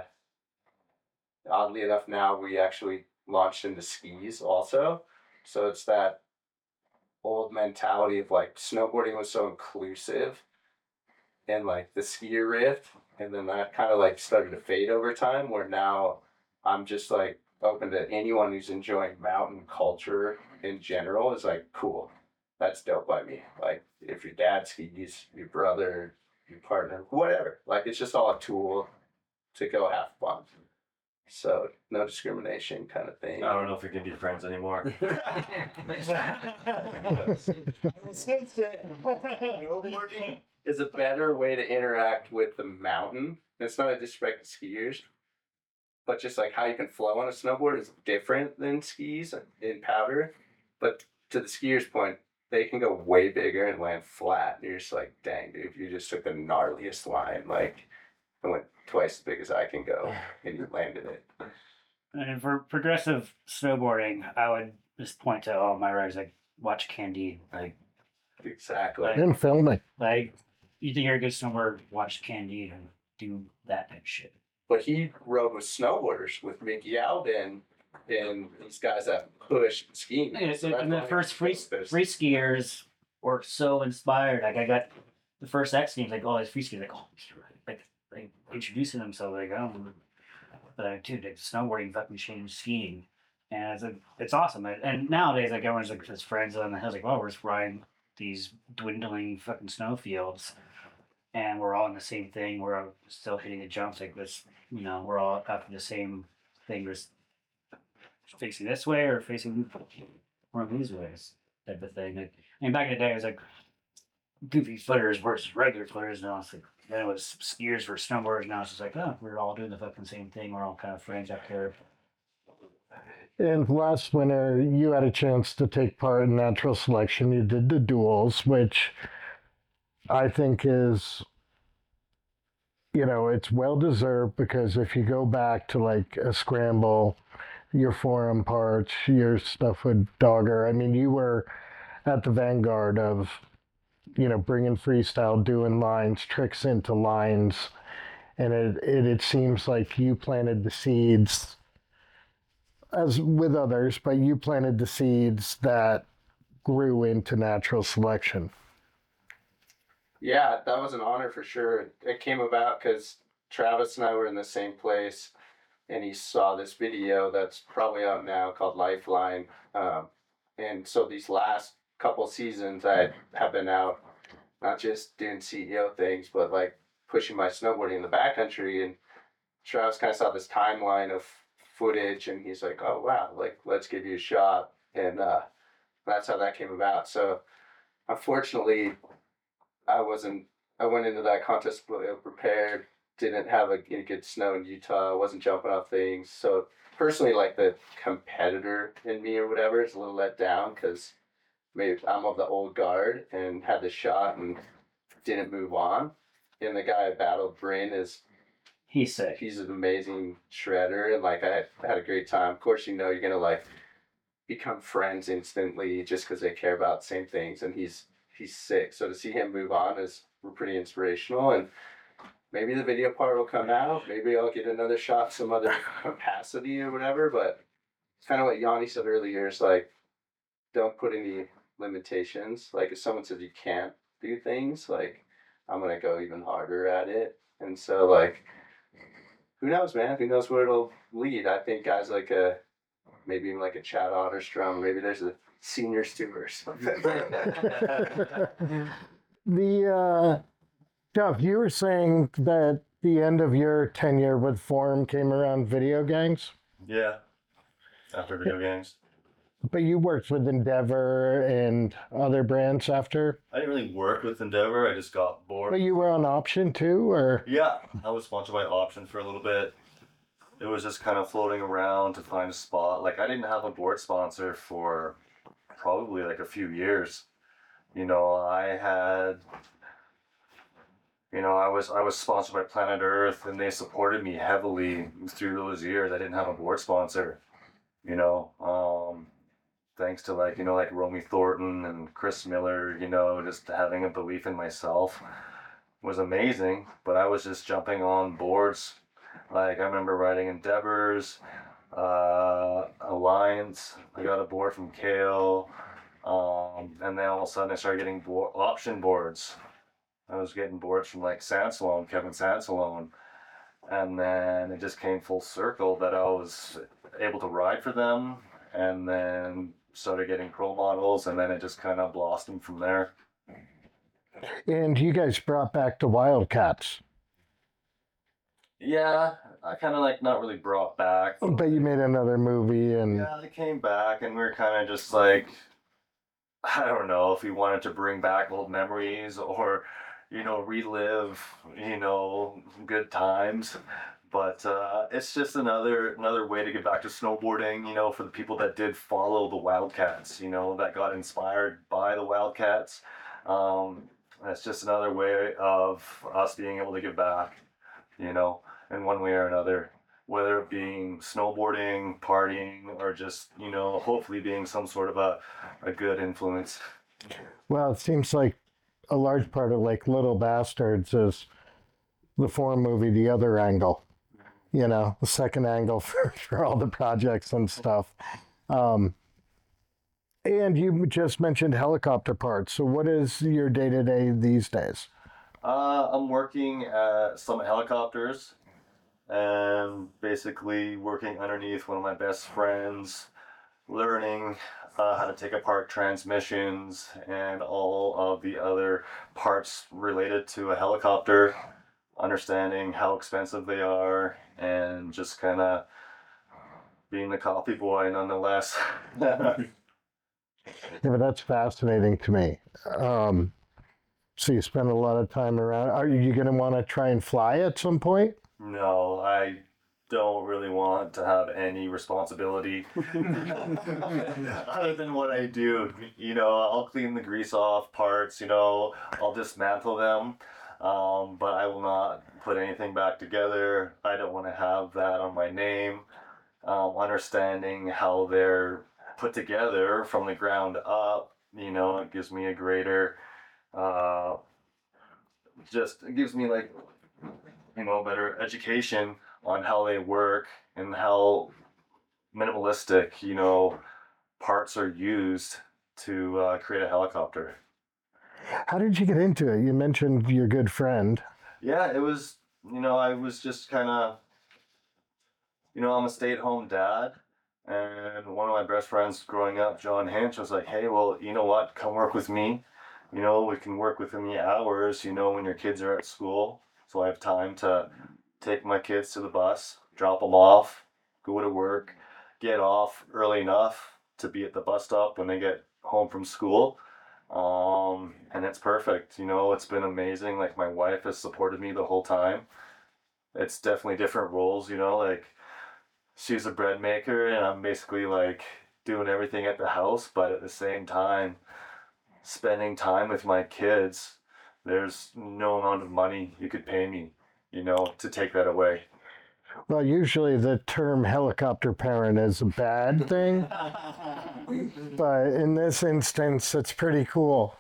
Speaker 9: oddly enough, now we actually launched into skis also. So it's that old mentality of like snowboarding was so inclusive and like the skier rift. And then that kind of like started to fade over time, where now I'm just like open to anyone who's enjoying mountain culture in general is like, cool. That's dope by me. Like, if your dad skis, your brother, your partner, whatever. Like, it's just all a tool to go have fun. So no discrimination kind of thing.
Speaker 7: I don't know if we can be friends anymore.
Speaker 9: Snowboarding is a better way to interact with the mountain. It's not a disrespect to skiers, but just like how you can flow on a snowboard is different than skis in powder. But to the skiers' point, they can go way bigger and land flat. And you're just like, dang, dude, you just took the gnarliest line. Like, I went twice as big as I can go, and you landed it.
Speaker 8: And for progressive snowboarding, I would just point to all my riders, like, watch Candide. Like,
Speaker 9: exactly.
Speaker 4: And filming.
Speaker 8: Like, you think you're a good snowboarder, watch Candide and do that type of shit.
Speaker 9: But he rode with snowboarders, with Mickey Alden, and these guys that push skiing.
Speaker 8: Yeah,
Speaker 9: So
Speaker 8: and
Speaker 9: that's
Speaker 8: the
Speaker 9: why
Speaker 8: first free,
Speaker 9: there's-
Speaker 8: free skiers were so inspired. Like, I got the first X Games, like, all these free skiers, like, oh, like, like introducing themselves, like, oh, but dude, like, snowboarding fucking changed skiing. And it's, a, it's awesome. And, and nowadays, like, everyone's like just friends on the hills, like, oh, we're just riding these dwindling fucking snowfields. And we're all in the same thing. We're all still hitting the jumps like this. You know, we're all after the same thing. We're just facing this way or facing one of these ways type of thing. Like, I mean, back in the day, it was like goofy footers versus regular footers. Now it's like, then it was skiers versus snowboarders. Now it's just like, oh, we're all doing the fucking same thing. We're all kind of friends up here.
Speaker 4: And last winter, you had a chance to take part in natural selection. You did the duels, which I think is, you know, it's well deserved because if you go back to like a scramble, your forum parts, your stuff with Dogger, I mean, you were at the vanguard of, you know, bringing freestyle, doing lines, tricks into lines. And it, it, it seems like you planted the seeds, as with others, but you planted the seeds that grew into natural selection.
Speaker 9: Yeah, that was an honor for sure. It came about because Travis and I were in the same place, and he saw this video that's probably out now called Lifeline. Um, and so these last couple seasons, I have been out, not just doing C E O things, but like pushing my snowboarding in the backcountry. And Travis kind of saw this timeline of footage, and he's like, "Oh wow, like let's give you a shot." And uh, that's how that came about. So, unfortunately, I wasn't. I went into that contest ill prepared. Didn't have a, a good snow in Utah. I wasn't jumping off things. So personally, like the competitor in me or whatever is a little let down because maybe I'm of the old guard and had the shot and didn't move on. And the guy I battled, Bryn, is
Speaker 8: he's sick.
Speaker 9: He's an amazing shredder, and like I had, I had a great time. Of course, you know you're gonna like become friends instantly just because they care about the same things, and he's he's sick. So to see him move on is pretty inspirational, and maybe the video part will come out. Maybe I'll get another shot, some other capacity or whatever. But it's kind of what Yanni said earlier. It's like don't put any limitations. Like if someone says you can't do things, like I'm gonna go even harder at it. And so like. Who knows, man? Who knows where it'll lead? I think guys like a, maybe even like a Chad Otterstrom, maybe there's a senior Stu or something.
Speaker 4: The, uh, Jeff, you were saying that the end of your tenure with Forum came around video games?
Speaker 7: Yeah, after video games.
Speaker 4: But you worked with Endeavor and other brands after?
Speaker 7: I didn't really work with Endeavor, I just got bored.
Speaker 4: But you were on Option too, or?
Speaker 7: Yeah, I was sponsored by Option for a little bit. It was just kind of floating around to find a spot. Like I didn't have a board sponsor for probably like a few years. You know, I had, you know, I was I was sponsored by Planet Earth, and they supported me heavily through those years. I didn't have a board sponsor, you know. Um, thanks to like, you know, like Romy Thornton and Chris Miller, you know, just having a belief in myself was amazing. But I was just jumping on boards. Like I remember riding Endeavors, uh, Alliance. I got a board from Kale. Um, and then all of a sudden I started getting bo- option boards. I was getting boards from like Sansalone, Kevin Sansalone. And then it just came full circle that I was able to ride for them, and then started getting pro models, and then it just kind of blossomed from there.
Speaker 4: And you guys brought back the Wildcats.
Speaker 7: Yeah, I kind of like not really brought back.
Speaker 4: But you made another movie, and
Speaker 7: Yeah, they came back, and we were kind of just like, I don't know if we wanted to bring back old memories or, you know, relive, you know, good times. But uh, it's just another another way to get back to snowboarding, you know, for the people that did follow the Wildcats, you know, that got inspired by the Wildcats. Um, it's just another way of us being able to give back, you know, in one way or another, whether it being snowboarding, partying, or just, you know, hopefully being some sort of a, a good influence.
Speaker 4: well, it seems like a large part of like Little Bastards is the Forum movie, the other angle. You know, the second angle for, for all the projects and stuff. Um, and you just mentioned helicopter parts. So what is your day-to-day these days?
Speaker 7: Uh, I'm working at Summit Helicopters and basically working underneath one of my best friends, learning uh, how to take apart transmissions and all of the other parts related to a helicopter, understanding how expensive they are, and just kind of being the coffee boy nonetheless.
Speaker 4: Yeah, but that's fascinating to me. Um, so you spend a lot of time around. Are you going to want to try and fly at some point?
Speaker 7: No, I don't really want to have any responsibility other than what I do. You know, I'll clean the grease off parts, you know, I'll dismantle them. Um, but I will not put anything back together. I don't want to have that on my name. Um, understanding how they're put together from the ground up, you know, it gives me a greater, uh, just, it gives me like, you know, better education on how they work and how minimalistic, you know, parts are used to uh, create a helicopter.
Speaker 4: How did you get into it? You mentioned your good friend.
Speaker 7: Yeah, it was, you know, I was just kind of, you know, I'm a stay-at-home dad, and one of my best friends growing up, John Hinch, was like, hey, well, you know what, come work with me. You know, we can work within the hours, you know, when your kids are at school. So I have time to take my kids to the bus, drop them off, go to work, get off early enough to be at the bus stop when they get home from school. Um, and it's perfect, you know, it's been amazing. Like, my wife has supported me the whole time. It's definitely different roles, you know, like she's a bread maker and I'm basically like doing everything at the house, but at the same time, spending time with my kids, there's no amount of money you could pay me, you know, to take that away.
Speaker 4: Well, usually the term helicopter parent is a bad thing, but in this instance, it's pretty cool.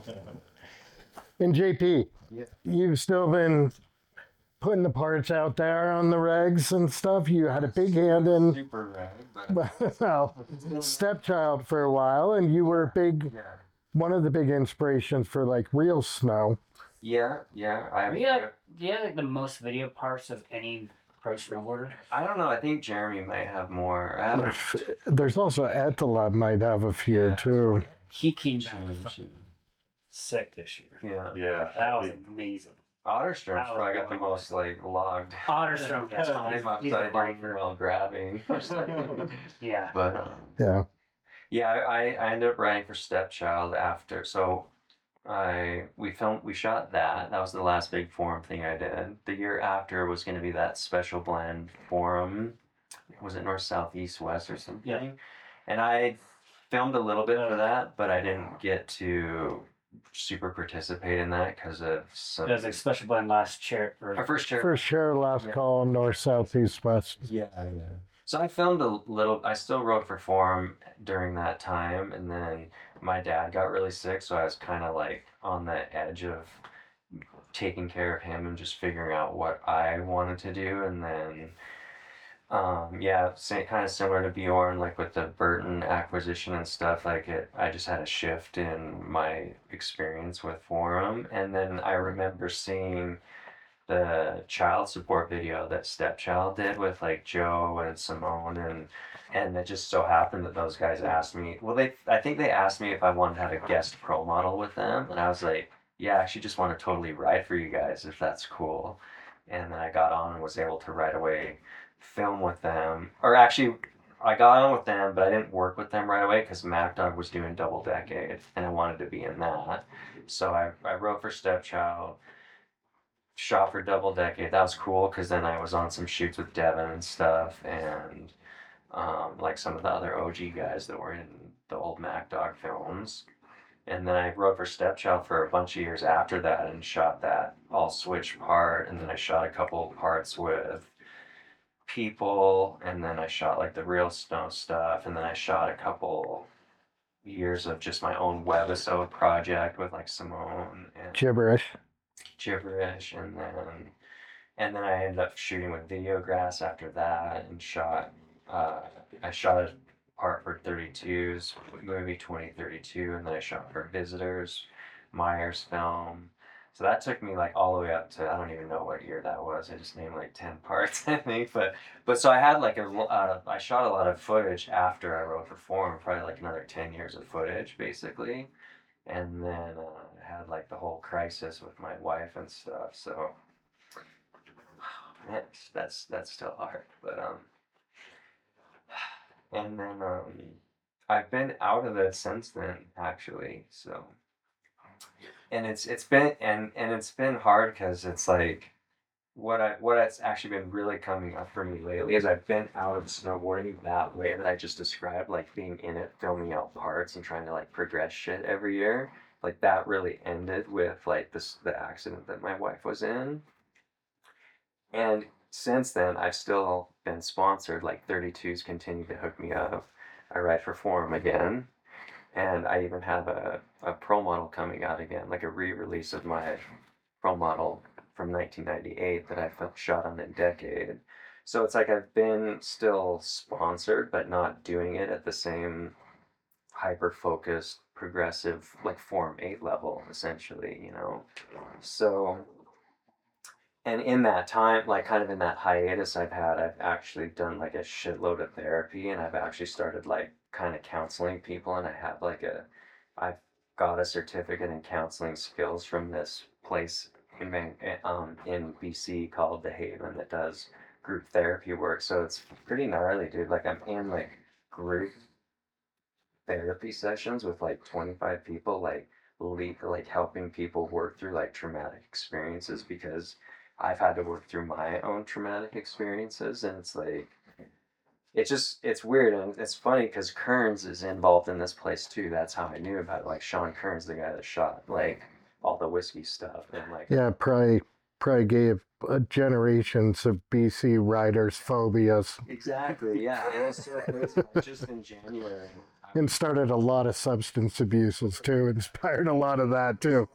Speaker 4: And J P, yeah. You've still been putting the parts out there on the regs and stuff. You had a big hand in
Speaker 10: Super reg, but...
Speaker 4: well, Stepchild for a while, and you were big, yeah. One of the big inspirations for like real snow.
Speaker 10: Yeah, yeah. I
Speaker 8: Do you have, do you have like the most video parts of any pro snowboarder?
Speaker 10: I don't know. I think Jeremy might have more. I haven't...
Speaker 4: There's also Attila might have a few yeah. too.
Speaker 8: He came back sick this year.
Speaker 10: Yeah,
Speaker 7: yeah.
Speaker 8: That was amazing.
Speaker 10: Otterstrom's probably got the most like logged.
Speaker 8: Otterstrom, yes.
Speaker 10: I'm upside down while grabbing.
Speaker 8: Yeah.
Speaker 10: But um,
Speaker 4: yeah.
Speaker 10: Yeah, I, I ended up writing for Stepchild after. So I we filmed we shot that. That was the last big forum thing I did. The year after was going to be that special blend forum. Was it north, south, east, west or something?
Speaker 8: Yeah.
Speaker 10: And I filmed a little bit for that, but I didn't get to super participate in that because of some.
Speaker 8: It was like special blend last chair. Or...
Speaker 10: Our first chair.
Speaker 4: First chair, last yeah. call, north, south, east, west.
Speaker 10: Yeah, yeah. So I filmed a little. I still wrote for forum during that time, and then my dad got really sick, so I was kind of like on the edge of taking care of him and just figuring out what I wanted to do, and then. Um, yeah, same, kind of similar to Bjorn, like with the Burton acquisition and stuff, like it, I just had a shift in my experience with Forum. And then I remember seeing the child support video that Stepchild did with like Joe and Simone, and and it just so happened that those guys asked me, well, they, I think they asked me if I wanted to have a guest pro model with them. And I was like, yeah, I actually just want to totally ride for you guys if that's cool. and then I got on and was able to right away film with them. Or actually, I got on with them, but I didn't work with them right away because MacDog was doing Double Decade, and I wanted to be in that. So I, I wrote for Stepchild, shot for Double Decade. That was cool because then I was on some shoots with Devin and stuff, and um, like some of the other O G guys that were in the old MacDog films. And then I wrote for Stepchild for a bunch of years after that and shot that all switch part. And then I shot a couple parts with people. And then I shot like the real snow stuff. And then I shot a couple years of just my own webisode project with like Simone and
Speaker 4: Gibberish.
Speaker 10: Gibberish. And then and then I ended up shooting with Videograss after that and shot uh, I shot a part for thirty-twos, movie twenty thirty-two, and then I shot for Visitors, Myers film. So that took me like all the way up to, I don't even know what year that was. I just named like ten parts, I think. But but so I had like a, uh, I shot a lot of footage after I wrote for Forum, probably like another ten years of footage basically. And then uh, I had like the whole crisis with my wife and stuff. So man, that's that's still hard. But um and then um, I've been out of it since then, actually. So, and it's it's been and and it's been hard because it's like what I what has actually been really coming up for me lately is I've been out of snowboarding that way that I just described, like being in it, filming out parts, and trying to like progress shit every year. Like that really ended with like this the accident that my wife was in, and since then, I've still been sponsored. Like thirty-twos continue to hook me up. I write for Forum again. And I even have a, a pro model coming out again, like a re-release of my pro model from nineteen ninety-eight that I shot on a decade. So it's like I've been still sponsored, but not doing it at the same hyper-focused, progressive, like Forum eight level, essentially, you know? So... And in that time, like kind of in that hiatus I've had, I've actually done like a shitload of therapy, and I've actually started like kind of counseling people, and I have like a, I've got a certificate in counseling skills from this place in um in B C called The Haven that does group therapy work. So it's pretty gnarly, dude. Like I'm in like group therapy sessions with like twenty-five people, like lead, like helping people work through like traumatic experiences because I've had to work through my own traumatic experiences, and it's like, it's just, it's weird, and it's funny because Kearns is involved in this place too. That's how I knew about it. Like Sean Kearns, the guy that shot like all the whiskey stuff, and like
Speaker 4: yeah, probably probably gave uh, generations of B C riders phobias.
Speaker 10: Exactly, yeah. And it's so crazy. Like, just in January,
Speaker 4: and started a lot of substance abuses too. Inspired a lot of that too.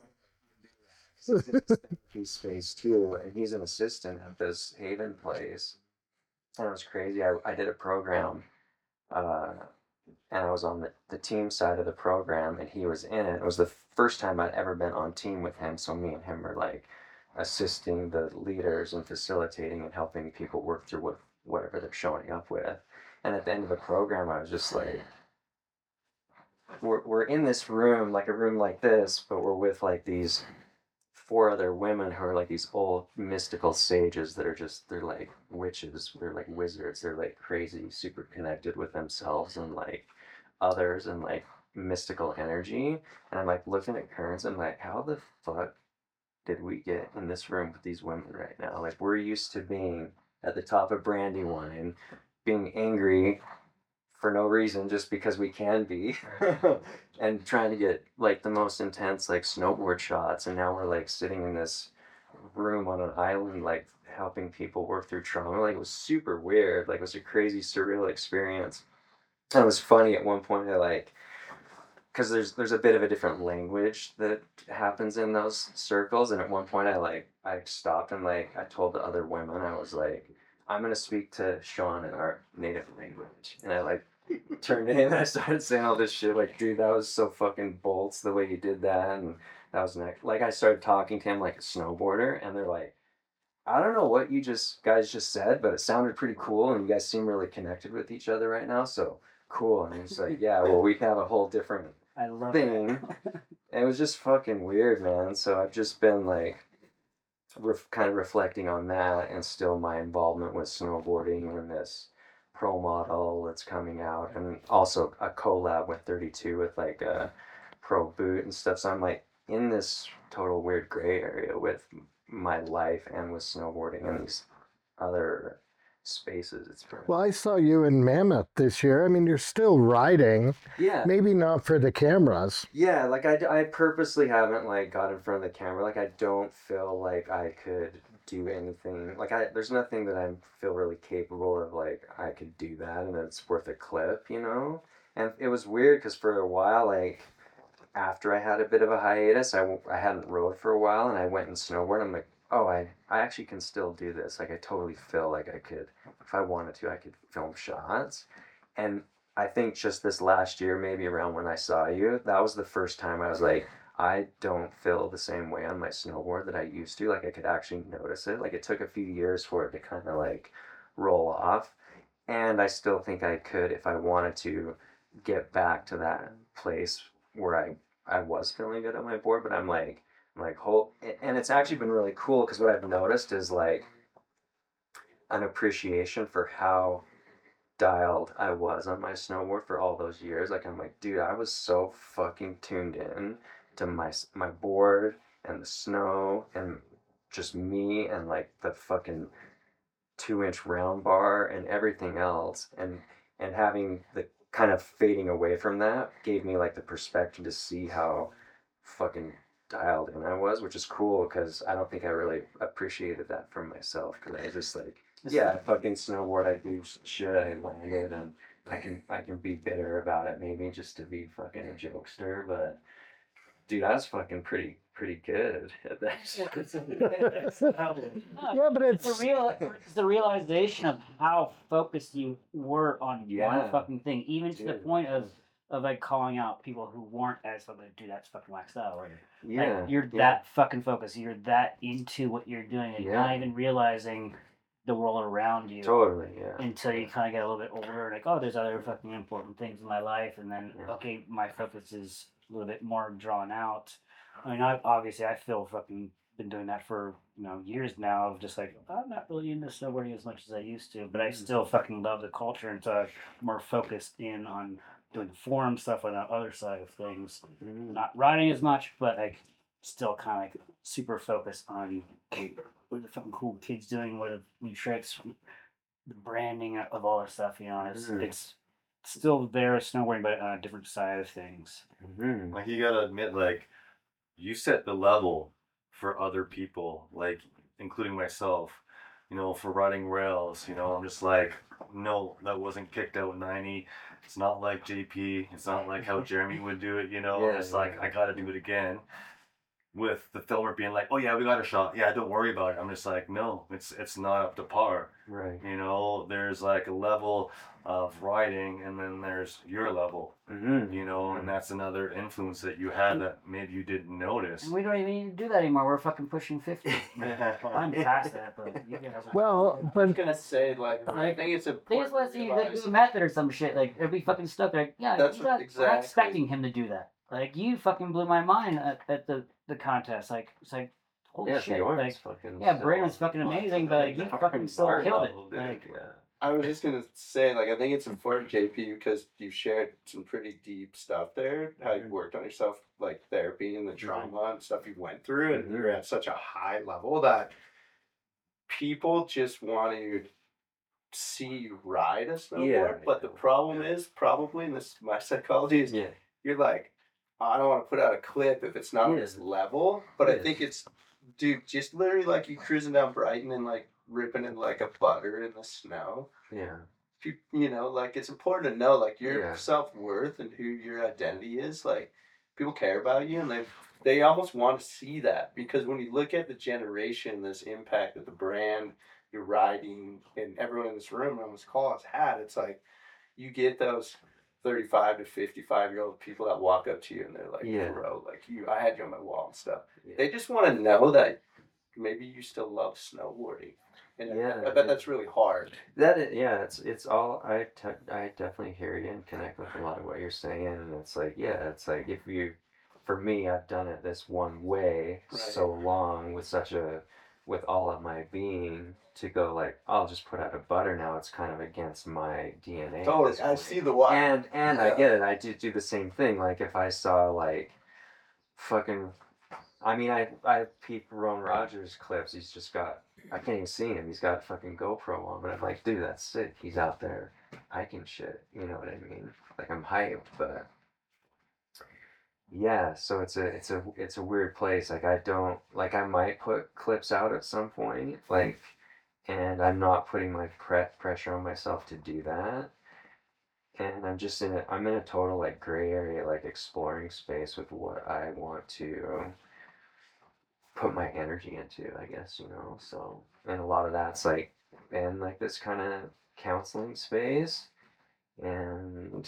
Speaker 10: He's space too, and he's an assistant at this Haven place. And it was crazy. I, I did a program, uh, and I was on the, the team side of the program, and he was in it. It was the first time I'd ever been on team with him, so me and him were like assisting the leaders and facilitating and helping people work through what, whatever they're showing up with. And at the end of the program, I was just like, we're, we're in this room, like a room like this, but we're with like these four other women who are like these old mystical sages that are just, they're like witches, they're like wizards, they're like crazy, super connected with themselves and like others and like mystical energy. And I'm like looking at Kearns and I'm like, how the fuck did we get in this room with these women right now? Like we're used to being at the top of Brandywine, being angry for no reason, just because we can be, and trying to get like the most intense like snowboard shots, and now we're like sitting in this room on an island like helping people work through trauma. Like it was super weird, like it was a crazy surreal experience. And it was funny at one point. I like, because there's there's a bit of a different language that happens in those circles, and at one point I like I stopped and like I told the other women, I was like, I'm gonna speak to Sean in our native language, and I like turned in and I started saying all this shit like, dude, that was so fucking bolts the way you did that, and that was next. Like I started talking to him like a snowboarder, and they're like, I don't know what you just guys just said, but it sounded pretty cool, and you guys seem really connected with each other right now, so cool. And he's like, yeah, well, we have a whole different
Speaker 8: I love
Speaker 10: thing. And it was just fucking weird, man. So I've just been like ref, kind of reflecting on that, and still my involvement with snowboarding and this pro model that's coming out, and also a collab with thirty-two with like a pro boot and stuff. So I'm like in this total weird gray area with my life and with snowboarding and these other spaces. It's very...
Speaker 4: Well, I saw you in Mammoth this year. I mean, you're still riding.
Speaker 10: Yeah.
Speaker 4: Maybe not for the cameras.
Speaker 10: Yeah, like I, I purposely haven't like got in front of the camera. Like I don't feel like I could do anything. Like I, there's nothing that I feel really capable of. Like I could do that and it's worth a clip, you know. And it was weird because for a while, like after I had a bit of a hiatus, I, I hadn't rode for a while, and I went and snowboarded. I'm like, oh, I, I actually can still do this. Like, I totally feel like I could, if I wanted to, I could film shots. And I think just this last year, maybe around when I saw you, that was the first time I was like, I don't feel the same way on my snowboard that I used to. Like, I could actually notice it. Like, it took a few years for it to kind of, like, roll off. And I still think I could, if I wanted to, get back to that place where I, I was feeling good on my board. But I'm like, I'm like, whole, and it's actually been really cool because what I've noticed is, like, an appreciation for how dialed I was on my snowboard for all those years. Like, I'm like, dude, I was so fucking tuned in to my my board and the snow and just me and like the fucking two inch round bar and everything else, and and having the kind of fading away from that gave me like the perspective to see how fucking dialed in I was, which is cool because I don't think I really appreciated that from myself, because I was just like, yeah, I fucking snowboard, I do shit, I landed, and I can I can be bitter about it maybe just to be fucking a jokester, but dude, I was fucking pretty pretty good at that.
Speaker 4: Yeah, but it's
Speaker 8: the real it's the realization of how focused you were on
Speaker 10: Yeah.
Speaker 8: one fucking thing, even to the
Speaker 10: Dude.
Speaker 8: point of of like calling out people who weren't as focused. Dude, that's fucking waxed out, right?
Speaker 10: Yeah,
Speaker 8: Like, you're
Speaker 10: yeah.
Speaker 8: that fucking focused. You're that into what you're doing, and you're
Speaker 10: Yeah.
Speaker 8: not even realizing the world around you
Speaker 10: Totally, yeah.
Speaker 8: until you kind of get a little bit older. Like, oh, there's other fucking important things in my life, and then
Speaker 10: Yeah.
Speaker 8: okay, my focus is a little bit more drawn out. I mean, I obviously I feel fucking been doing that for you know years now. Of just like I'm not really into snowboarding as much as I used to, but I still fucking love the culture, and so I'm more focused in on doing the forum stuff on the other side of things.
Speaker 10: Mhm.
Speaker 8: Not riding as much, but like still kind of like super focused on okay, what are the fucking cool kids doing? What are the new tricks? The branding of all that stuff. You know, it's
Speaker 10: Mhm.
Speaker 8: it's still there snowboarding, but on a different side of things.
Speaker 10: Mhm.
Speaker 7: Like, you gotta admit, like, you set the level for other people, like, including myself, you know, for riding rails. You know, I'm just like, no, that wasn't kicked out ninety. It's not like J P. It's not like how Jeremy would do it, you know.
Speaker 10: Yeah,
Speaker 7: it's like,
Speaker 10: yeah.
Speaker 7: I gotta do it again. With the filmer being like, oh yeah, we got a shot. Yeah, don't worry about it. I'm just like, no, it's it's not up to par.
Speaker 10: Right.
Speaker 7: You know, there's like a level of riding, and then there's your level.
Speaker 10: Mm-hmm.
Speaker 7: You know, and that's another influence that you had that maybe you didn't notice.
Speaker 8: And we don't even need to do that anymore. We're fucking pushing fifty. I'm past that, but you guys are.
Speaker 4: well,
Speaker 9: I was
Speaker 4: but
Speaker 9: gonna say, like, I think it's
Speaker 8: They
Speaker 9: important.
Speaker 8: just want to see you like,
Speaker 9: realize-
Speaker 8: do a method or some shit. Like, they'd be fucking stuck. Like, yeah,
Speaker 9: That's
Speaker 8: you
Speaker 9: what-
Speaker 8: got, I'm
Speaker 9: exactly.
Speaker 8: not expecting him to do that. Like, you fucking blew my mind at, at the, the contest. Like, it's like, holy
Speaker 10: Yeah,
Speaker 8: shit.
Speaker 10: Bjorn's
Speaker 8: Like,
Speaker 10: fucking
Speaker 8: yeah,
Speaker 10: still-
Speaker 8: Brandon's fucking amazing, but like, you fucking still
Speaker 10: Hard
Speaker 8: killed it.
Speaker 10: level, dude,
Speaker 8: Like,
Speaker 10: yeah.
Speaker 9: I was just gonna say, like, I think it's important, J P, because you shared some pretty deep stuff there. How you worked on yourself, like therapy and the trauma and stuff you went through, and you're at such a high level that people just want to see you ride a snowboard.
Speaker 10: Yeah,
Speaker 9: but the problem is, probably, and this is my psychology, is
Speaker 10: Yeah.
Speaker 9: you're like, oh, I don't want to put out a clip if it's not
Speaker 10: Yeah.
Speaker 9: this level. But I
Speaker 10: Yeah.
Speaker 9: think it's, dude, just literally like you cruising down Brighton and like ripping it like a butter in the snow.
Speaker 10: Yeah.
Speaker 9: You, you know, like it's important to know like your
Speaker 10: Yeah.
Speaker 9: self worth and who your identity is. Like people care about you, and they they almost want to see that, because when you look at the generation, this impact that the brand, your riding, and everyone in this room on this call has had, it's like you get those thirty-five to fifty-five year old people that walk up to you and they're like,
Speaker 10: Yeah.
Speaker 9: bro, like you, I had you on my wall and stuff.
Speaker 10: Yeah.
Speaker 9: They just want to know that maybe you still love snowboarding. And
Speaker 10: Yeah,
Speaker 9: I, I bet that's really hard.
Speaker 10: That is, yeah, it's it's all I te- I definitely hear you and connect with a lot of what you're saying, and it's like, yeah, it's like if you, for me, I've done it this one way
Speaker 9: Right.
Speaker 10: so long with such a with all of my being to go like, I'll just put out a butter now. It's kind of against my D N A.
Speaker 9: Totally, I see the why.
Speaker 10: And and
Speaker 9: yeah.
Speaker 10: I get it. I do do the same thing. Like if I saw like fucking, I mean, I I peep Ron Rogers clips. He's just got, I can't even see him. He's got a fucking GoPro on, but I'm like, dude, that's sick. He's out there hiking shit. You know what I mean? Like I'm hyped, but yeah. So it's a it's a it's a weird place. Like I don't like I might put clips out at some point. Like, and I'm not putting my pre- pressure on myself to do that. And I'm just in a I'm in a total like gray area, like exploring space with what I want to put my energy into, I guess, you know. So, and a lot of that's like in like this kind of counseling space, and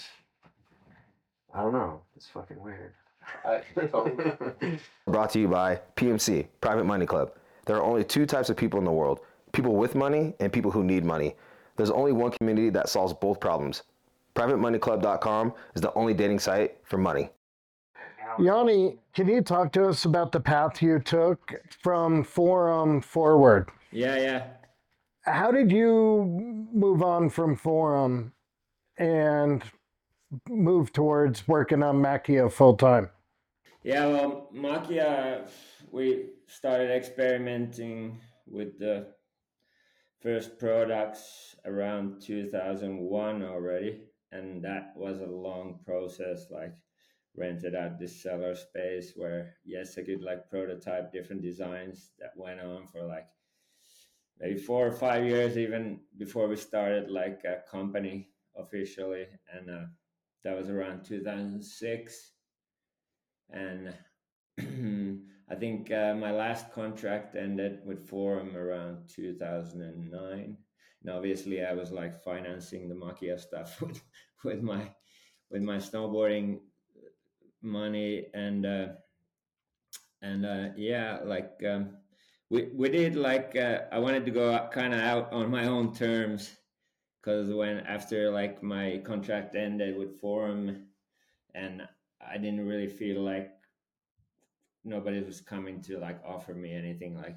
Speaker 10: I don't know, it's fucking weird.
Speaker 9: I totally.
Speaker 1: Brought to you by P M C, Private Money Club. There are only two types of people in the world, people with money and people who need money. There's only one community that solves both problems. private money club dot com is the only dating site for money.
Speaker 4: Yanni, can you talk to us about the path you took from Forum forward?
Speaker 6: Yeah, yeah.
Speaker 4: How did you move on from Forum and move towards working on Macchia full time?
Speaker 6: Yeah, well, Macchia, we started experimenting with the first products around two thousand one already, and that was a long process. Like, rented out this cellar space where yes, I could like prototype different designs. That went on for like maybe four or five years, even before we started like a company officially, and uh, that was around two thousand six. And I think uh, my last contract ended with Forum around two thousand nine. And obviously I was like financing the Macchia stuff with, with my with my snowboarding money, and uh, and uh, yeah, like um, we we did like uh, I wanted to go kind of out on my own terms, because when after like my contract ended with Forum, and I didn't really feel like nobody was coming to like offer me anything like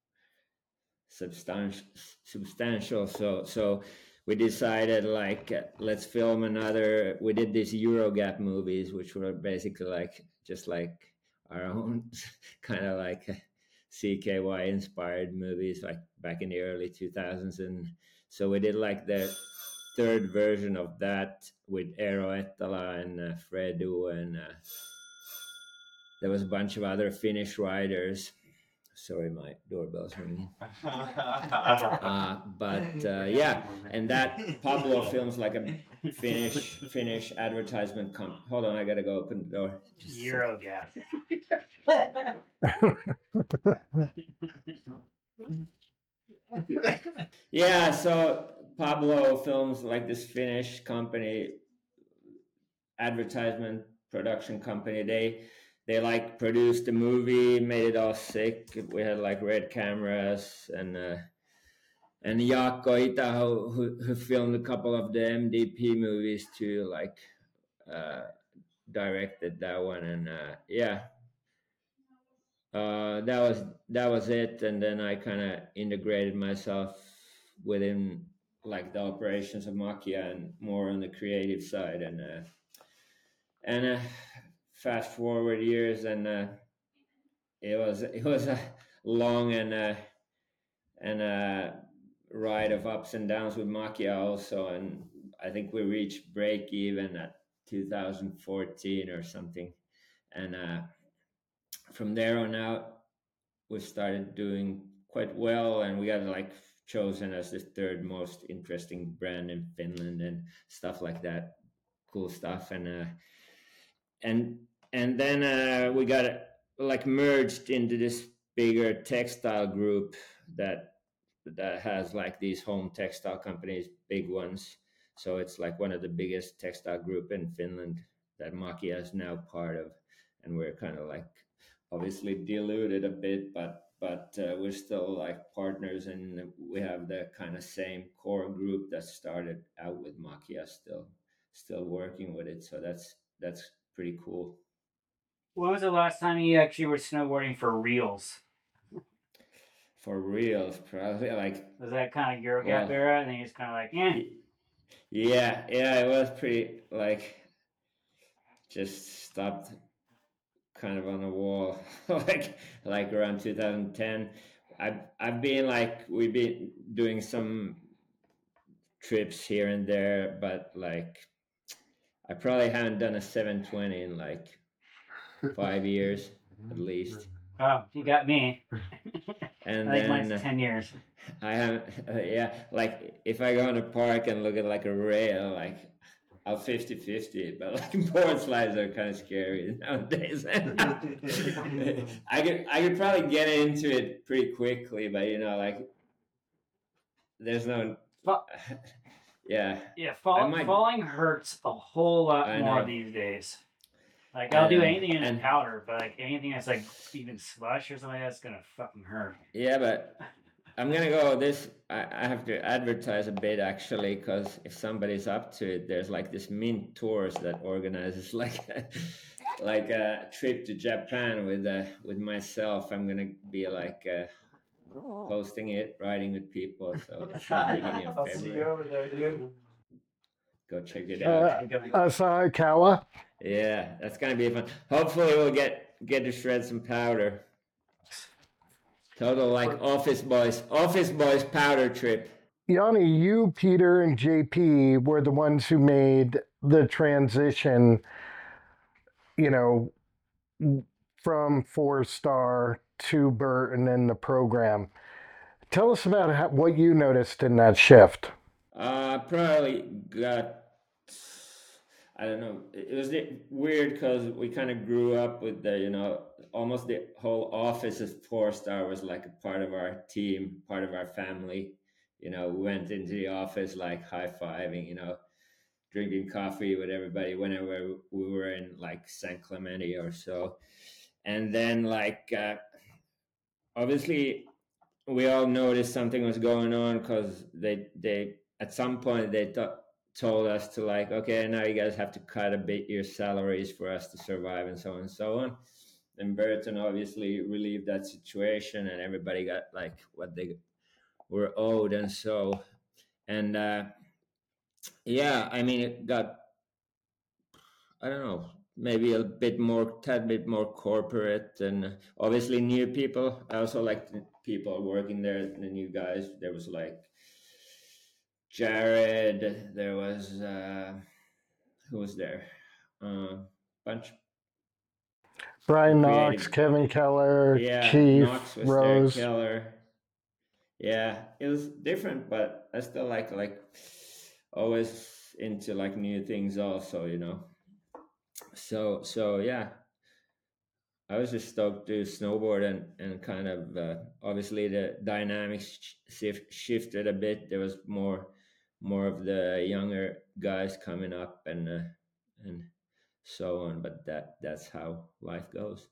Speaker 6: substantial substantial so so we decided like uh, let's film another. We did these Eurogap movies, which were basically like just like our own kind of like C K Y inspired movies, like back in the early two thousands. And so we did like the third version of that with Eero Ettala and uh, Fredu, and uh, there was a bunch of other Finnish writers. Sorry, my doorbell's ringing. Uh, but uh, yeah, and that Pablo Films, like a Finnish Finnish advertisement company. Hold on, I gotta go open the door.
Speaker 8: Eurogap.
Speaker 6: Yeah, so Pablo Films, like this Finnish company, advertisement production company, they they like produced the movie, made it all sick. We had like red cameras, and uh, and Jaakko Itaho, who, who filmed a couple of the M D P movies too, like uh, directed that one, and uh, yeah, uh, that was that was it. And then I kind of integrated myself within like the operations of Macchia and more on the creative side, and uh, and uh, fast forward years, and uh, it was it was a long and uh, and a ride of ups and downs with Macchia also, and I think we reached break even at two thousand fourteen or something, and uh, from there on out we started doing quite well, and we got like chosen as the third most interesting brand in Finland and stuff like that, cool stuff, and uh, and and then uh, we got like merged into this bigger textile group that that has like these home textile companies, big ones. So it's like one of the biggest textile group in Finland that Macchia is now part of, and we're kind of like obviously diluted a bit, but but uh, we're still like partners, and we have the kind of same core group that started out with Macchia, still still working with it. So that's that's pretty cool.
Speaker 8: When was the last time you actually were snowboarding for reals?
Speaker 6: for reals, probably like.
Speaker 8: Was that kind of Eurogap
Speaker 6: Well,
Speaker 8: era? And then he's kind of like, yeah.
Speaker 6: Yeah, yeah, it was pretty like just stopped kind of on the wall, like like around two thousand ten. I've I've been like we've been doing some trips here and there, but like I probably haven't done a seven twenty in like five years at least.
Speaker 8: Oh, you got me.
Speaker 6: And
Speaker 8: I think
Speaker 6: then
Speaker 8: mine's ten years.
Speaker 6: I have, uh, yeah, like if I go in a park and look at like a rail, like I'll fifty fifty, but like board slides are kind of scary nowadays. I could I could probably get into it pretty quickly, but you know, like there's no, yeah,
Speaker 8: Yeah, fall,
Speaker 6: might,
Speaker 8: falling hurts a whole lot
Speaker 6: I
Speaker 8: more
Speaker 6: know.
Speaker 8: these days. Like
Speaker 6: I
Speaker 8: I'll do
Speaker 6: know.
Speaker 8: anything in
Speaker 6: And-
Speaker 8: powder, but like anything that's like even slush or something that's gonna fucking hurt.
Speaker 6: Yeah, but I'm gonna go this. I, I have to advertise a bit actually, because if somebody's up to it, there's like this Mint Tours that organizes like a, like a trip to Japan with uh, with myself. I'm gonna be like uh, hosting it, riding with people. So it's the beginning of
Speaker 9: I'll see you
Speaker 6: February.
Speaker 9: over there, dude.
Speaker 6: Go check it
Speaker 4: Uh,
Speaker 6: out.
Speaker 4: Asahikawa.
Speaker 6: Yeah, that's gonna be fun. Hopefully, we'll get get to shred some powder. Total like office boys, office boys powder trip.
Speaker 4: Yanni, you, Peter, and J P were the ones who made the transition, you know, from four star to Burton in the program. Tell us about how, what you noticed in that shift.
Speaker 6: Uh, probably got, I don't know. It was di- weird because we kind of grew up with the, you know, almost the whole office as four star was like a part of our team, part of our family. You know, we went into the office like high fiving, you know, drinking coffee with everybody whenever we were in like San Clemente or so. And then like, uh, obviously we all noticed something was going on because they, they, at some point they thought, told us to like, okay, now you guys have to cut a bit your salaries for us to survive and so on and so on. And Burton obviously relieved that situation and everybody got like what they were owed and so. And uh, yeah, I mean, it got, I don't know, maybe a bit more, tad bit more corporate and obviously new people. I also liked the people working there, the new guys. There was like Jared, there was, uh, who was there? Uh, bunch.
Speaker 4: Brian Knox,
Speaker 6: Creative-
Speaker 4: Kevin Keller,
Speaker 6: Yeah,
Speaker 4: Chief,
Speaker 6: Knox was
Speaker 4: Rose.
Speaker 6: there, Keller. Yeah, it was different, but I still like, like, always into like new things also, you know. So, so yeah, I was just stoked to snowboard and, and kind of, uh, obviously the dynamics shift, shifted a bit. There was more, more of the younger guys coming up and, uh, and so on, but that, that's how life goes.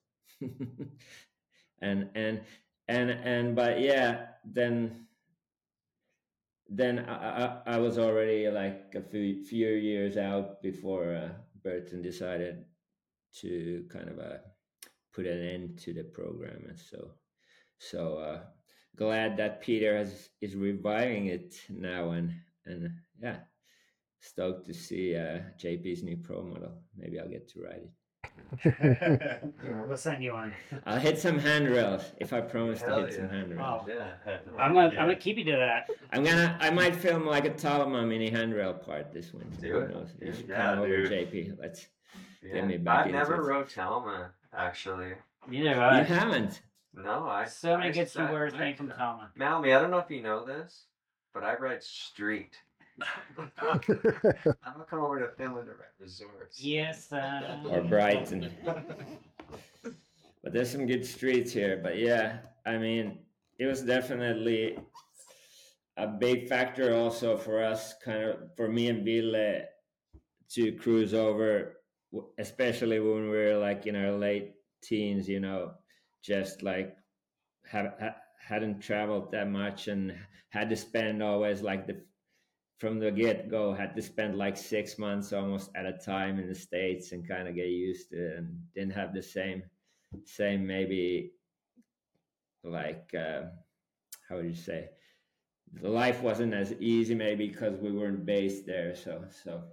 Speaker 6: and, and, and, and, but yeah, then, then I, I, I was already like a few, few years out before uh, Burton decided to kind of uh, put an end to the program, and so so uh, glad that Peter has is reviving it now, and and yeah, stoked to see uh, J P's new pro model. Maybe I'll get to ride it.
Speaker 8: We'll send you one.
Speaker 6: I'll hit some handrails if I promise
Speaker 10: Hell
Speaker 6: to hit some
Speaker 10: yeah.
Speaker 6: handrails.
Speaker 8: Oh.
Speaker 10: Yeah.
Speaker 8: I'm gonna I'm gonna keep you to that.
Speaker 6: I'm gonna I might film like a Talma mini handrail part this winter.
Speaker 10: Do
Speaker 6: Who
Speaker 10: it.
Speaker 6: knows? You should
Speaker 10: Yeah,
Speaker 6: come over,
Speaker 10: dude.
Speaker 6: J P. Let's
Speaker 10: Yeah.
Speaker 6: get me back
Speaker 10: I've
Speaker 6: into
Speaker 10: never
Speaker 6: it.
Speaker 10: rode Talma, actually.
Speaker 8: Neither have
Speaker 6: You
Speaker 8: I.
Speaker 6: haven't.
Speaker 10: No, I.
Speaker 8: So many
Speaker 10: I
Speaker 8: good
Speaker 10: sat-
Speaker 8: snowboarders came from Tama.
Speaker 10: Malmy, I don't know if you know this, but I ride street. I'm gonna come over to Finland to ride resorts.
Speaker 8: Yes. Uh,
Speaker 6: Or Brighton. But there's some good streets here. But yeah, I mean, it was definitely a big factor also for us, kind of for me and Ville, to cruise over, w- especially when we were like in our late teens, you know, just like have, ha, hadn't traveled that much and had to spend always like the from the get-go had to spend like six months almost at a time in the States and kind of get used to it, and didn't have the same same maybe like uh, how would you say, the life wasn't as easy maybe because we weren't based there. So so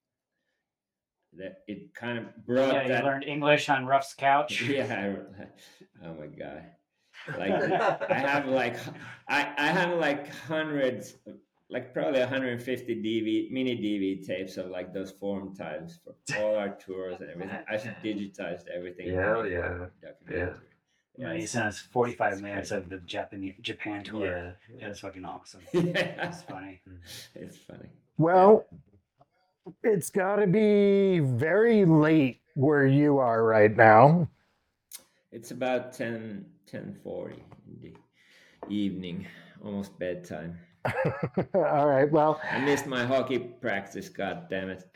Speaker 6: that it kind of brought
Speaker 8: Yeah, you
Speaker 6: that.
Speaker 8: learned English on Ruff's couch.
Speaker 6: Yeah. Oh my god. Like I have like I I have like hundreds, like probably one hundred fifty D V mini D V tapes of like those form times for all our tours and everything. I digitized everything.
Speaker 10: Hell yeah. Yeah.
Speaker 8: Yeah, he sent us forty-five minutes of the Japan Japan tour.
Speaker 10: Yeah.
Speaker 8: Yeah, it's fucking awesome.
Speaker 6: Yeah.
Speaker 8: It's funny.
Speaker 6: It's funny.
Speaker 4: Well, it's got to be very late where you are right now.
Speaker 6: It's about ten ten forty in the evening, almost bedtime.
Speaker 4: All right. Well,
Speaker 6: I missed my hockey practice. God damn it!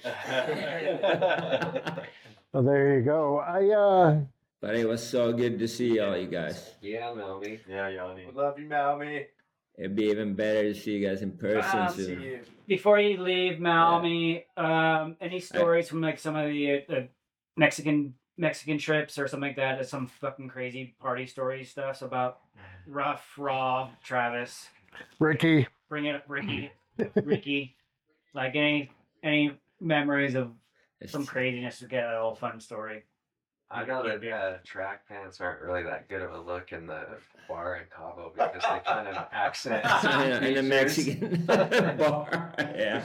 Speaker 4: well, there you go. I uh.
Speaker 6: But it was so good to see all you guys.
Speaker 10: Yeah, Melby.
Speaker 7: Yeah, Yanni.
Speaker 9: Love you, Malmy.
Speaker 6: It'd be even better to see you guys in person
Speaker 8: Um,
Speaker 6: soon.
Speaker 9: See you.
Speaker 8: Before you leave, Malmy, um, any stories from like some of the, uh, the Mexican Mexican trips or something like that? There's some fucking crazy party story stuff about Rough, Raw, Travis.
Speaker 4: Ricky.
Speaker 8: Bring it up, Ricky. Ricky. Like any any memories of some craziness to get a little fun story.
Speaker 10: I know that uh, track pants aren't really that good of a look in the bar in Cabo because they kind of accent
Speaker 6: in the Mexican bar. Yeah.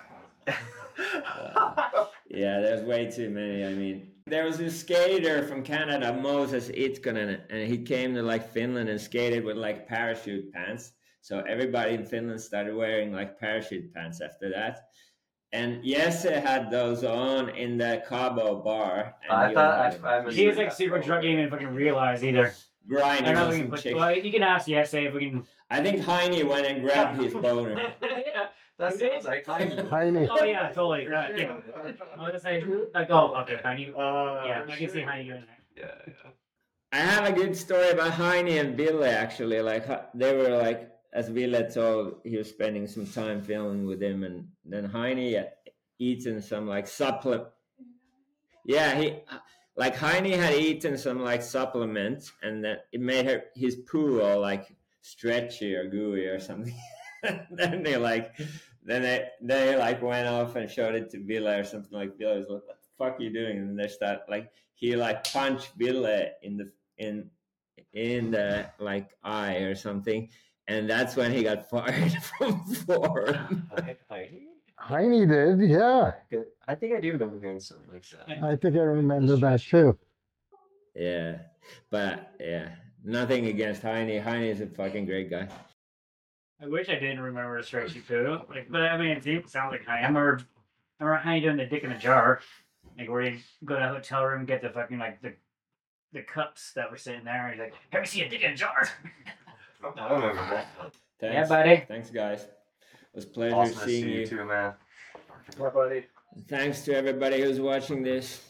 Speaker 6: Uh, yeah, there's way too many. I mean, there was this skater from Canada, Moses Itkonen, and he came to like Finland and skated with like parachute pants. So everybody in Finland started wearing like parachute pants after that. And Jesse had those on in the Cabo bar. And
Speaker 10: I
Speaker 6: he
Speaker 10: thought
Speaker 6: was,
Speaker 10: I, I
Speaker 8: He was like super drunk, he didn't even fucking realize either.
Speaker 6: grinding
Speaker 8: I don't know
Speaker 6: on
Speaker 8: if we
Speaker 6: some
Speaker 8: can put,
Speaker 6: chick.
Speaker 8: well, you can ask Jesse if we can.
Speaker 6: I think Heine went and grabbed his boner.
Speaker 8: Yeah.
Speaker 10: That sounds like
Speaker 4: Heine.
Speaker 8: Oh yeah, totally. Right. Yeah. I was gonna say like, oh, okay, Heine.
Speaker 9: Uh,
Speaker 8: Yeah, I can see Heine doing that.
Speaker 10: Yeah, yeah.
Speaker 6: I have a good story about Heine and Ville actually. Like they were like, as Ville told, he was spending some time filming with him, and then Heine eaten some like supplement. Yeah, he like Heine had eaten some like supplement, and that it made her his poo all like stretchy or gooey or something. Then they like, then they they like went off and showed it to Ville or something like. Ville was like, "What the fuck are you doing?" And they start like he like punched Ville in the in in the like eye or something, and that's when he got fired from Forum.
Speaker 4: Heine did, yeah.
Speaker 10: I think I do remember hearing something like that.
Speaker 4: I think I remember that too.
Speaker 6: Yeah, but yeah, nothing against Heine. Heine is a fucking great guy.
Speaker 8: I wish I didn't remember the stretchy poo. Like, but I mean, it sounds like Heine. I remember, I remember Heine doing the dick in a jar, like where you go to a hotel room, get the fucking like the the cups that were sitting there, and he's like, "Have you seen a dick in a jar?"
Speaker 10: I don't remember that.
Speaker 6: Thanks,
Speaker 8: Yeah, buddy.
Speaker 6: Thanks, guys. It was a pleasure
Speaker 10: Awesome to
Speaker 6: seeing
Speaker 10: see you
Speaker 6: you.
Speaker 10: too, man.
Speaker 9: Bye, buddy.
Speaker 6: Thanks to everybody who's watching this.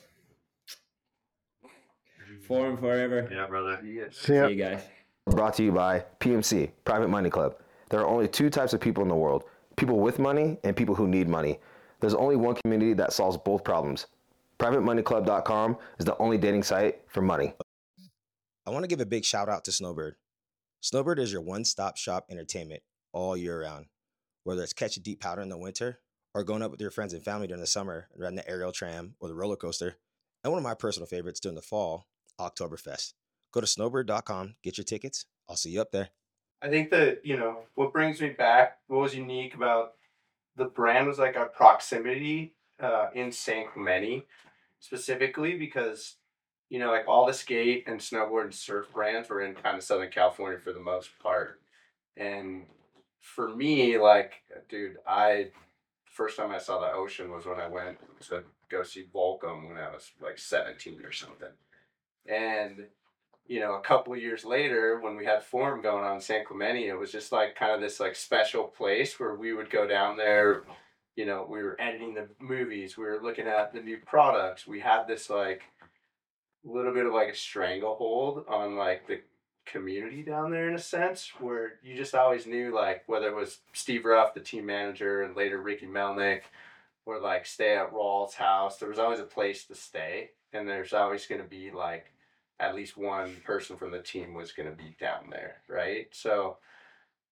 Speaker 6: Forum forever.
Speaker 7: Yeah, brother.
Speaker 4: See ya.
Speaker 6: See you guys.
Speaker 1: Brought to you by P M C, Private Money Club. There are only two types of people in the world, people with money and people who need money. There's only one community that solves both problems. private money club dot com is the only dating site for money.
Speaker 11: I want to give a big shout out to Snowbird. Snowbird is your one-stop shop entertainment all year round. Whether it's catching deep powder in the winter or going up with your friends and family during the summer and riding the aerial tram or the roller coaster. And one of my personal favorites during the fall, Oktoberfest. Go to snowbird dot com, get your tickets. I'll see you up there.
Speaker 9: I think that, you know, what brings me back, what was unique about the brand was like our proximity uh, in San Clemente specifically because, you know, like all the skate and snowboard and surf brands were in kind of Southern California for the most part. And for me, like, dude, I, first time I saw the ocean was when I went to go see Volcom when I was like seventeen or something. And, you know, a couple of years later, when we had Forum going on in San Clemente, it was just like kind of this like special place where we would go down there. You know, we were editing the movies, we were looking at the new products. We had this like little bit of like a stranglehold on like the community down there in a sense, where you just always knew like whether it was Steve Ruff, the team manager, and later Ricky Melnick, or like stay at Rawls' house. There was always a place to stay, and there's always going to be like at least one person from the team was going to be down there, right? So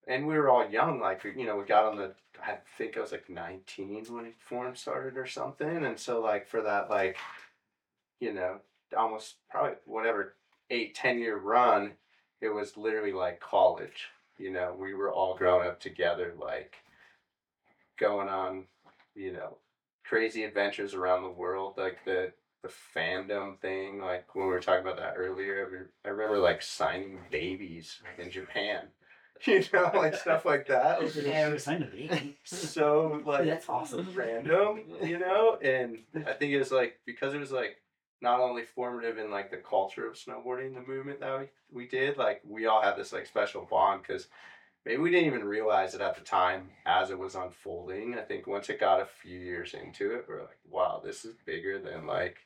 Speaker 9: and we were all young. Like, you know, we got on the, I think I was like nineteen when Forum started or something. And so like for that, like, you know, almost probably whatever, eight, ten year run, it was literally like college. You know, we were all growing up together, like going on, you know, crazy adventures around the world, like the the fandom thing. Like when we were talking about that earlier, I, re- I remember like signing babies in Japan. You know, like stuff like that. It
Speaker 8: Yeah, we signed a baby.
Speaker 9: So like
Speaker 8: That's awesome.
Speaker 9: random, you know. And I think it was like because it was like not only formative in like the culture of snowboarding, the movement that we, we did, like we all had this like special bond because maybe we didn't even realize it at the time as it was unfolding. I think once it got a few years into it, we're like, wow, this is bigger than like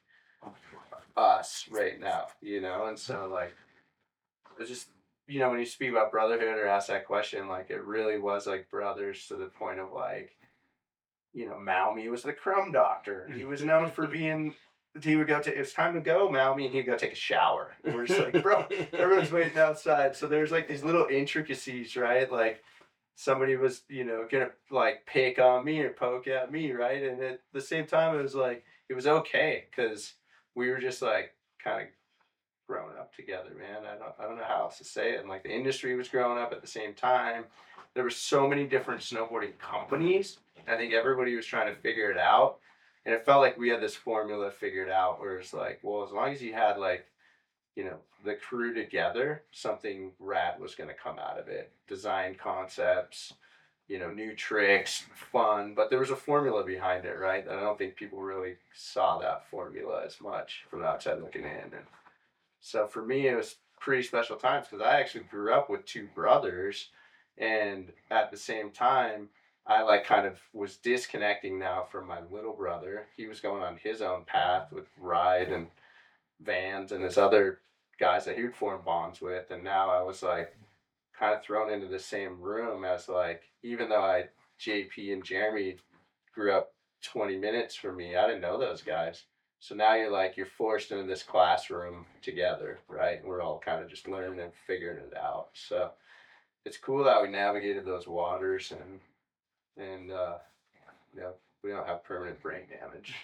Speaker 9: us right now, you know? And so like, it's just, you know, when you speak about brotherhood or ask that question, like it really was like brothers to the point of like, you know, Maumi was the crumb doctor. He was known for being, he would go to, it's time to go, Maumi, and he'd go take a shower. And we're just like, bro, everyone's waiting outside. So there's like these little intricacies, right? Like somebody was, you know, gonna like pick on me or poke at me, right? And at the same time, it was like, it was okay because we were just like kind of growing up together, man. I don't, I don't know how else to say it. And like the industry was growing up at the same time. There were so many different snowboarding companies. I think everybody was trying to figure it out. And it felt like we had this formula figured out where it's like, well, as long as you had like, you know, the crew together, something rad was going to come out of it. Design concepts, you know, new tricks, fun. But there was a formula behind it, right? And I don't think people really saw that formula as much from the outside looking in. And so for me, it was pretty special times because I actually grew up with two brothers. And at the same time, I like kind of was disconnecting now from my little brother. He was going on his own path with Ride and Vans and his other guys that he would form bonds with. And now I was like kind of thrown into the same room as like, even though I, J P and Jeremy grew up twenty minutes from me, I didn't know those guys. So now you're like, you're forced into this classroom together, right? And we're all kind of just learning and figuring it out. So it's cool that we navigated those waters and, and, uh, you know, we don't have permanent brain damage.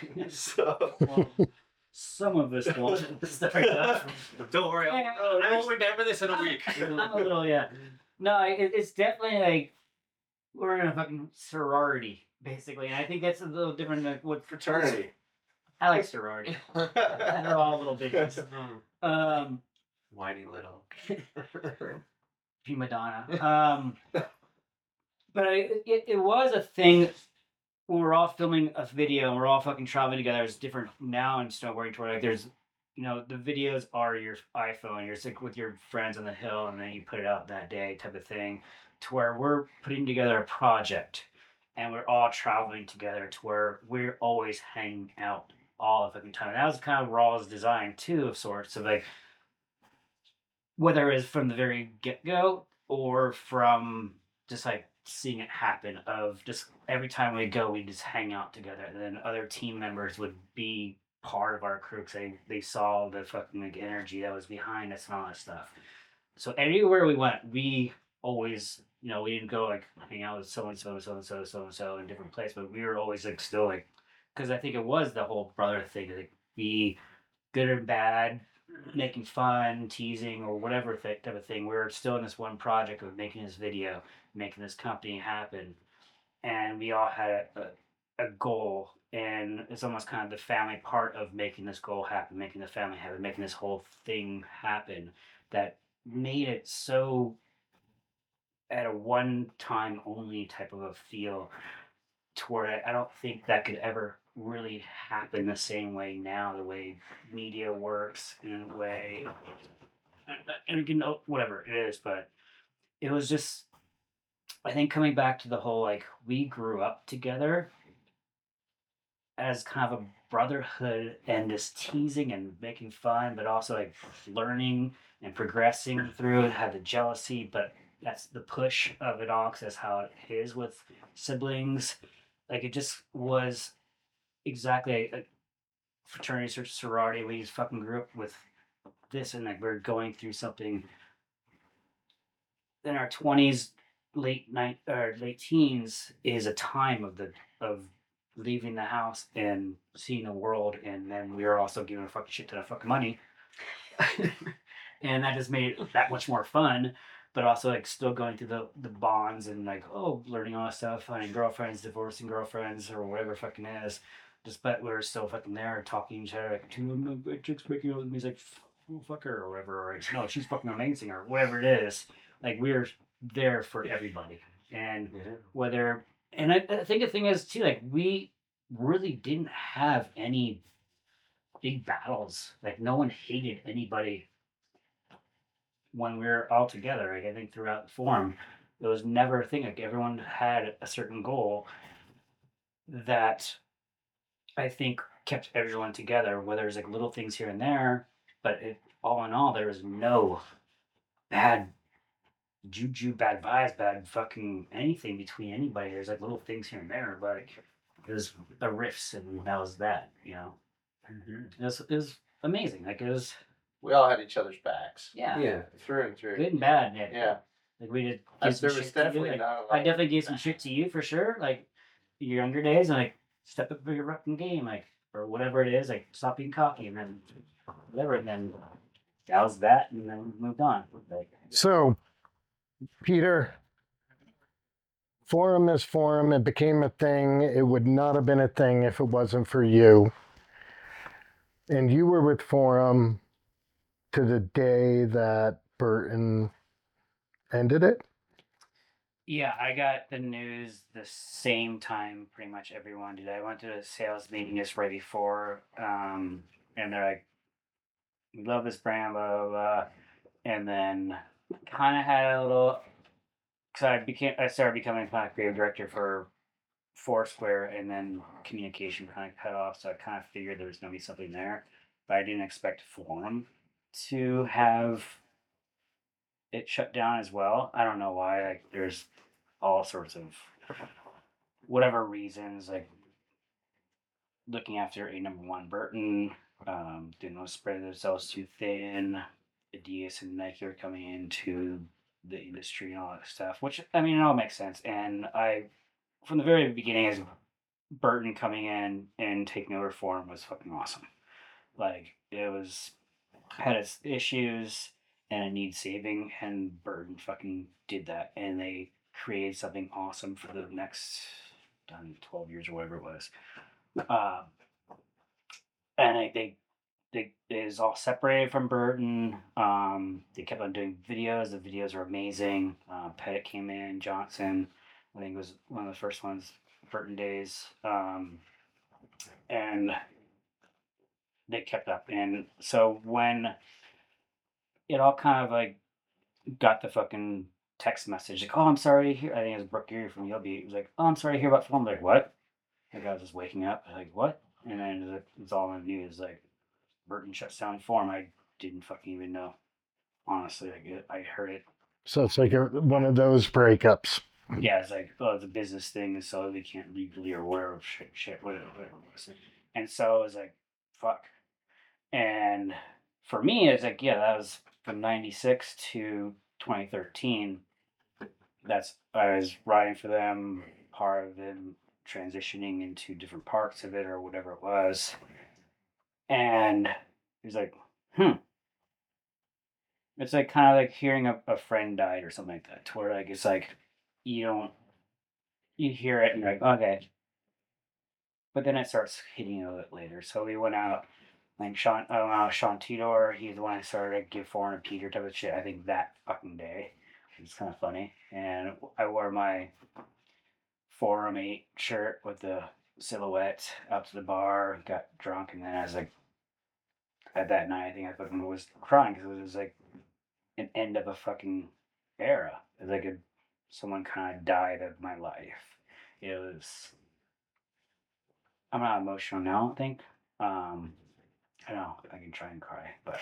Speaker 9: So,
Speaker 8: well, some of us won't start off.
Speaker 7: Don't worry, I'll,
Speaker 8: Yeah,
Speaker 7: I'll,
Speaker 8: I-
Speaker 7: I'll remember this in a week.
Speaker 8: I'm a little, yeah. No, it, it's definitely like we're in a fucking sorority, basically, and I think that's a little different than what
Speaker 9: fraternity.
Speaker 8: I like sorority. They're all little bitches. Um,
Speaker 7: Whiny little.
Speaker 8: prima donna. Um, but I, it, it was a thing when we're all filming a video and we're all fucking traveling together. It's different now in snowboarding tour. Like there's, you know, the videos are your iPhone. You're like with your friends on the hill, and then you put it out that day, type of thing. To where we're putting together a project, and we're all traveling together. To where we're always hanging out all the fucking time. And that was kind of Raw's design too, of sorts. So like, whether it's from the very get go or from just like seeing it happen, of just every time we go, we just hang out together, and then other team members would be part of our crew because they, they saw the fucking like energy that was behind us and all that stuff. So anywhere we went, we always, you know, we didn't go like hang out with so and so and so and so so and so in different places, but we were always like still like, because I think it was the whole brother thing, like be good or bad, making fun, teasing, or whatever th- type of thing. We were still in this one project of making this video, making this company happen, and we all had a, a goal, and it's almost kind of the family part of making this goal happen, making the family happen, making this whole thing happen, that made it so at a one time only type of a feel, to where I don't think that could ever really happen the same way now, the way media works in a way, and you know, whatever it is. But it was just, I think, coming back to the whole like we grew up together as kind of a brotherhood, and just teasing and making fun, but also like learning and progressing through it. Had the jealousy, but that's the push of it all, because that's how it is with siblings. Like it just was exactly a fraternity or sorority. We just fucking grew up with this, and like we're going through something in our twenties, late night or late teens is a time of the of leaving the house and seeing the world, and then we were also giving a fucking shit ton of fucking money, and that just made it that much more fun. But also like still going through the the bonds and like oh learning all that stuff, finding girlfriends, divorcing girlfriends, or whatever it fucking is. Despite we're still fucking there talking to each other like, two my chick's breaking up with me. He's like, oh, fuck her or whatever, or like, no, she's fucking amazing or whatever it is. Like we're there for everybody, and
Speaker 10: Yeah.
Speaker 8: whether and I, I think the thing is too like we really didn't have any big battles. Like no one hated anybody when we were all together. Like I think throughout the forum, it was never a thing. Like everyone had a certain goal that I think kept everyone together. Whether there's like little things here and there, but it, all in all, there was no bad juju, bad vibes, bad fucking anything between anybody. There's like little things here and there, but like, it was the riffs, and that was that. You know, it was it was amazing. Like it was.
Speaker 9: We all had each other's backs.
Speaker 8: Yeah.
Speaker 10: Yeah.
Speaker 9: Through and through.
Speaker 8: Good and bad. Yeah.
Speaker 9: Yeah.
Speaker 8: Like we did.
Speaker 9: Uh,
Speaker 8: give some
Speaker 9: there was
Speaker 8: shit to you,
Speaker 9: definitely
Speaker 8: like,
Speaker 9: not a lot
Speaker 8: I
Speaker 9: of
Speaker 8: definitely gave some shit to you for sure. Like your younger days, and like step up for your fucking game, like or whatever it is. Like stop being cocky, and then whatever, and then that was that, and then we moved on. Like,
Speaker 4: So, Peter, Forum is Forum. It became a thing. It would not have been a thing if it wasn't for you. And you were with Forum to the day that Burton ended it.
Speaker 8: yeah, I got the news the same time pretty much everyone did. I went to a sales meeting just right before, um, and they're like, we love this brand, blah, blah, blah. And then kind of had a little, because I became, I started becoming kind of creative director for Foursquare, and then communication kind of cut off. So I kind of figured there was going to be something there, but I didn't expect Forum to have it shut down as well. I don't know why. Like, there's all sorts of whatever reasons, like looking after a number one Burton, um, didn't want to spread themselves too thin. Adidas and Nike are coming into the industry and all that stuff, which I mean, it all makes sense. And I, from the very beginning, as Burton coming in and taking over Forum was fucking awesome. Like it was had its issues and it needs saving, and Burton fucking did that, and they created something awesome for the next done twelve years or whatever it was. Um, and I, they they it was all separated from Burton. Um, they kept on doing videos. The videos were amazing. Uh, Pettit came in, Johnson, I think it was one of the first ones, Burton days. Um, and they kept up. And so when it all kind of like got the fucking text message, like, oh, I'm sorry to hear, I think it was Brooke Geary from Yobi. It was like, oh, I'm sorry to hear about Forum. Like, what? Like, I was just waking up, like, what? And then it was, it was all in the news, like, Burton shuts down Forum. I didn't fucking even know. Honestly, like, it, I heard it.
Speaker 4: So it's like a, one of those breakups.
Speaker 8: Yeah, it's like, oh, it's a business thing, so they can't legally or whatever, shit, shit whatever, whatever it was. And so it was like, fuck. And for me, it's like, yeah, that was from ninety-six to twenty thirteen. That's, I was writing for them, part of them transitioning into different parts of it or whatever it was. And he was like, hmm. It's like kind of like hearing a, a friend died or something like that, to where like it's like you don't, you hear it and you're like, okay. But then it starts hitting you a bit later. So we went out, like Sean, I don't know, Sean Tidor, he's the one who started to give Foreign and Peter type of shit, I think that fucking day. It's kind of funny. And I wore my Forum eight shirt with the silhouette out to the bar, got drunk, and then I was like, at that night, I think I fucking was crying because it was like an end of a fucking era. It was like a, someone kind of died of my life. It was, I'm not emotional now, I don't think. Um, I don't know, I can try and cry, but.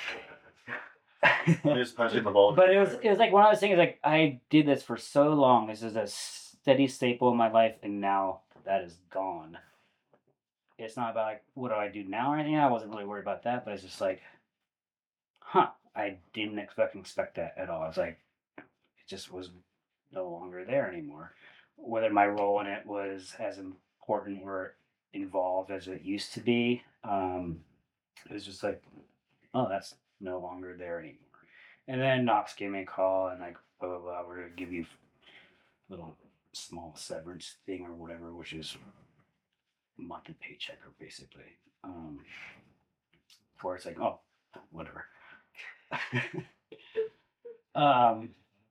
Speaker 7: Just punch it in the ball.
Speaker 8: But it was it was like one of those things, like I did this for so long. This is a steady staple in my life, and now that is gone. It's not about like what do I do now or anything. I wasn't really worried about that, but it's just like, huh, I didn't expect expect that at all. It's like it just was no longer there anymore. Whether my role in it was as important or involved as it used to be, um, it was just like, oh, that's no longer there anymore. And then Knox gave me a call and like, blah, blah, blah, we're going to give you a little small severance thing or whatever, which is monthly paycheck or basically. Um, before it's like, oh, whatever. um,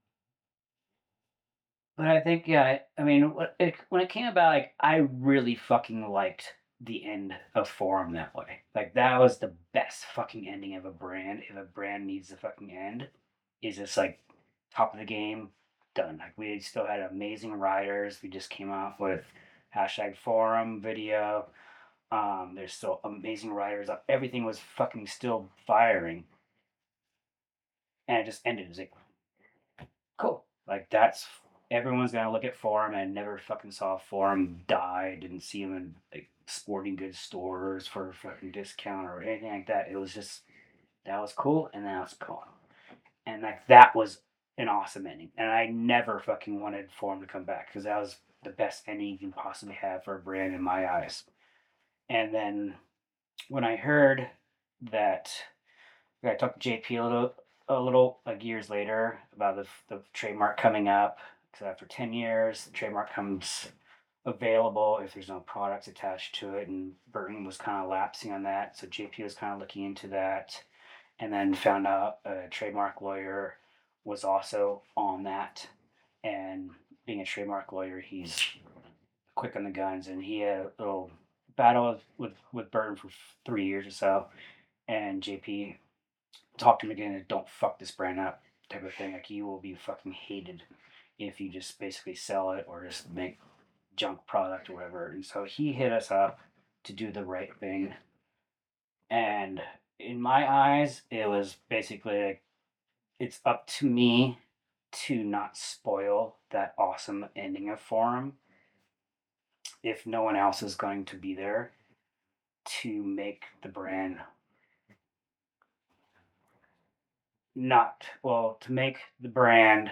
Speaker 8: but I think, yeah, I, I mean, it, when it came about, like, I really fucking liked the end of Forum that way. Like, that was the best fucking ending of a brand. If a brand needs to fucking end, is just like top of the game, done. Like, we still had amazing writers. We just came out with hashtag Forum video. Um, there's still amazing writers. Everything was fucking still firing. And it just ended. It was like, cool. Like, that's, everyone's gonna look at Forum, and I never fucking saw Forum die. Didn't see them in, like, sporting goods stores for a fucking discount or anything like that. It was just, that was cool, and that was gone. And, like, that was an awesome ending. And I never fucking wanted Forum to come back, because that was the best ending you can possibly have for a brand in my eyes. And then when I heard that, I talked to J P a little, a little like years later about the the trademark coming up. Because after ten years, the trademark comes available if there's no products attached to it, and Burton was kind of lapsing on that. So J P was kind of looking into that, and then found out a trademark lawyer was also on that. And being a trademark lawyer, he's quick on the guns, and he had a little battle with, with, with Burton for three years or so, and J P talked to him again and don't fuck this brand up type of thing. Like, you will be fucking hated if you just basically sell it or just make junk product or whatever. And so he hit us up to do the right thing. And in my eyes, it was basically like, it's up to me to not spoil that awesome ending of Forum if no one else is going to be there to make the brand not, well, to make the brand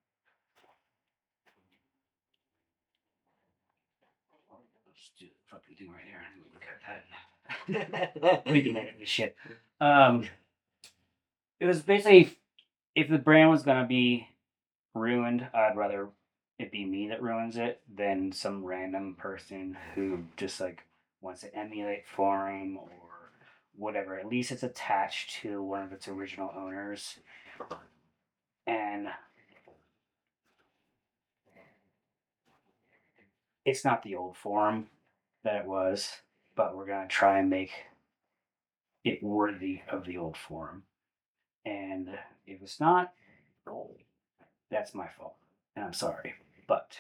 Speaker 8: let's do the fucking thing right here. Look at that. We can edit this shit. Um, it was basically, if the brand was going to be ruined, I'd rather it be me that ruins it than some random person who just like wants to emulate Forum or whatever. At least it's attached to one of its original owners. And it's not the old Forum that it was, but we're going to try and make it worthy of the old Forum. And if it's not, that's my fault. And I'm sorry. But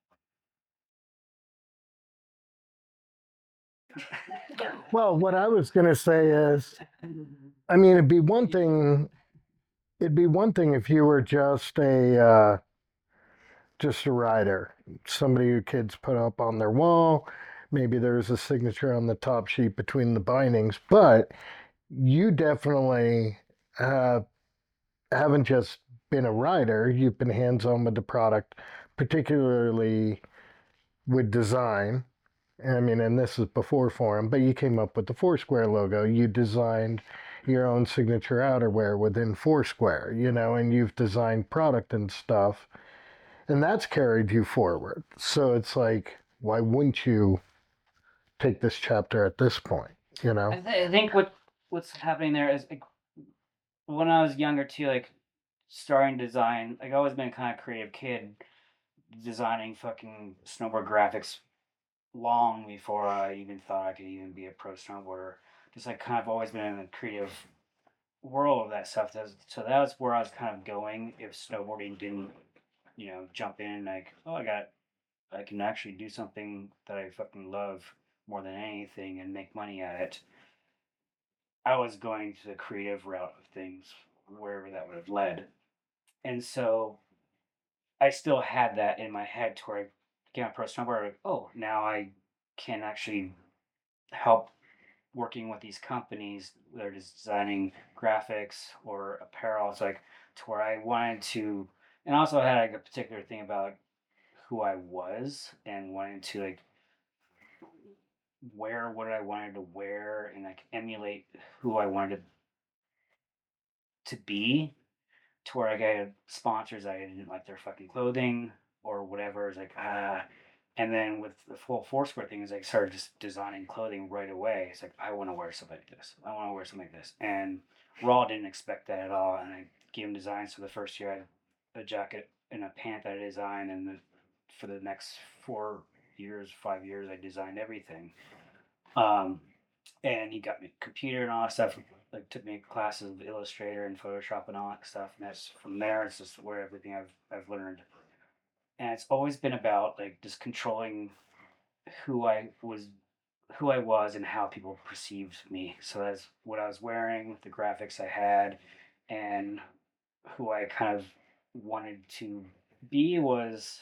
Speaker 4: well, what I was going to say is, I mean, it'd be one thing. It'd be one thing if you were just a uh, just a writer, somebody who kids put up on their wall. Maybe there's a signature on the top sheet between the bindings, but you definitely uh, haven't just been a writer. You've been hands-on with the product, particularly with design. I mean, and this is before Forum, but you came up with the Foursquare logo. You designed your own signature outerwear within Foursquare, you know, and you've designed product and stuff, and that's carried you forward. So it's like, why wouldn't you take this chapter at this point, you know?
Speaker 8: I, th- I think what what's happening there is, like, when I was younger too, like, starting design, like, I've always been a kind of creative kid, designing fucking snowboard graphics long before I even thought I could even be a pro snowboarder. Just like kind of always been in the creative world of that stuff. So that was where I was kind of going if snowboarding didn't, you know, jump in like, oh, I got, I can actually do something that I fucking love more than anything and make money at it. I was going to the creative route of things, wherever that would have led. And so I still had that in my head to where I became a pro snowboarder. Like, oh, now I can actually help working with these companies that are designing graphics or apparel. It's like to where I wanted to and also I had like a particular thing about who I was and wanting to like wear what I wanted to wear and like emulate who I wanted to be, to where I got sponsors I didn't like their fucking clothing or whatever. It's like ah, and then with the full Foursquare thing, is like started just designing clothing right away. It's like I want to wear something like this. I want to wear something like this. And Raw didn't expect that at all. And I gave him designs for the first year. I had a jacket and a pant that I designed, and the, for the next four years, five years, I designed everything. Um, and he got me a computer and all that stuff. Like took me classes of Illustrator and Photoshop and all that stuff. And that's from there. It's just where everything I've I've learned. And it's always been about like just controlling who I was, who I was, and how people perceived me. So that's what I was wearing, the graphics I had, and who I kind of wanted to be was.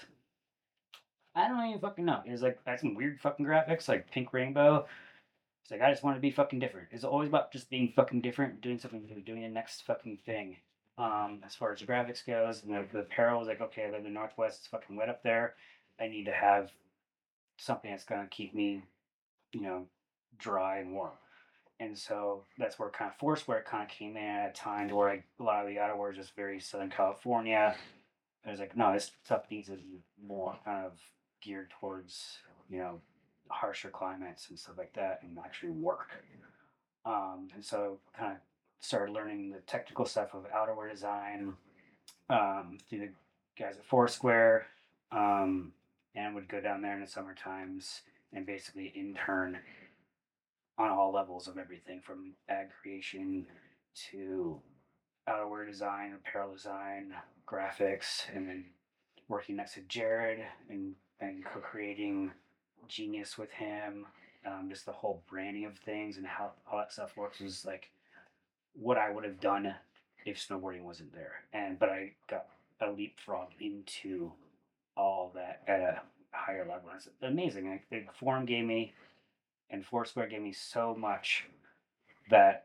Speaker 8: I don't even fucking know. It was like I had some weird fucking graphics, like pink rainbow. It's like I just want to be fucking different. It's always about just being fucking different, doing something new, doing the next fucking thing. Um, as far as the graphics goes, and the, the apparel was like, okay, I live in the Northwest, it's fucking wet up there. I need to have something that's gonna keep me, you know, dry and warm. And so that's where kind of Foursquare kind of came in at a time to where like, a lot of the outerwear is just very Southern California. I was like, no, this stuff needs to be more kind of geared towards, you know, harsher climates and stuff like that, and actually work. Um, and so kind of started learning the technical stuff of outerwear design um, through the guys at Foursquare, um, and would go down there in the summer times and basically intern on all levels of everything from ad creation to outerwear design, apparel design, graphics, and then working next to Jared and, and co-creating Genius with him. Um, just the whole branding of things and how all that stuff works was like what I would have done if snowboarding wasn't there. And but I got a leapfrog into all that at a higher level. It's amazing. Like the forum gave me and Foursquare gave me so much that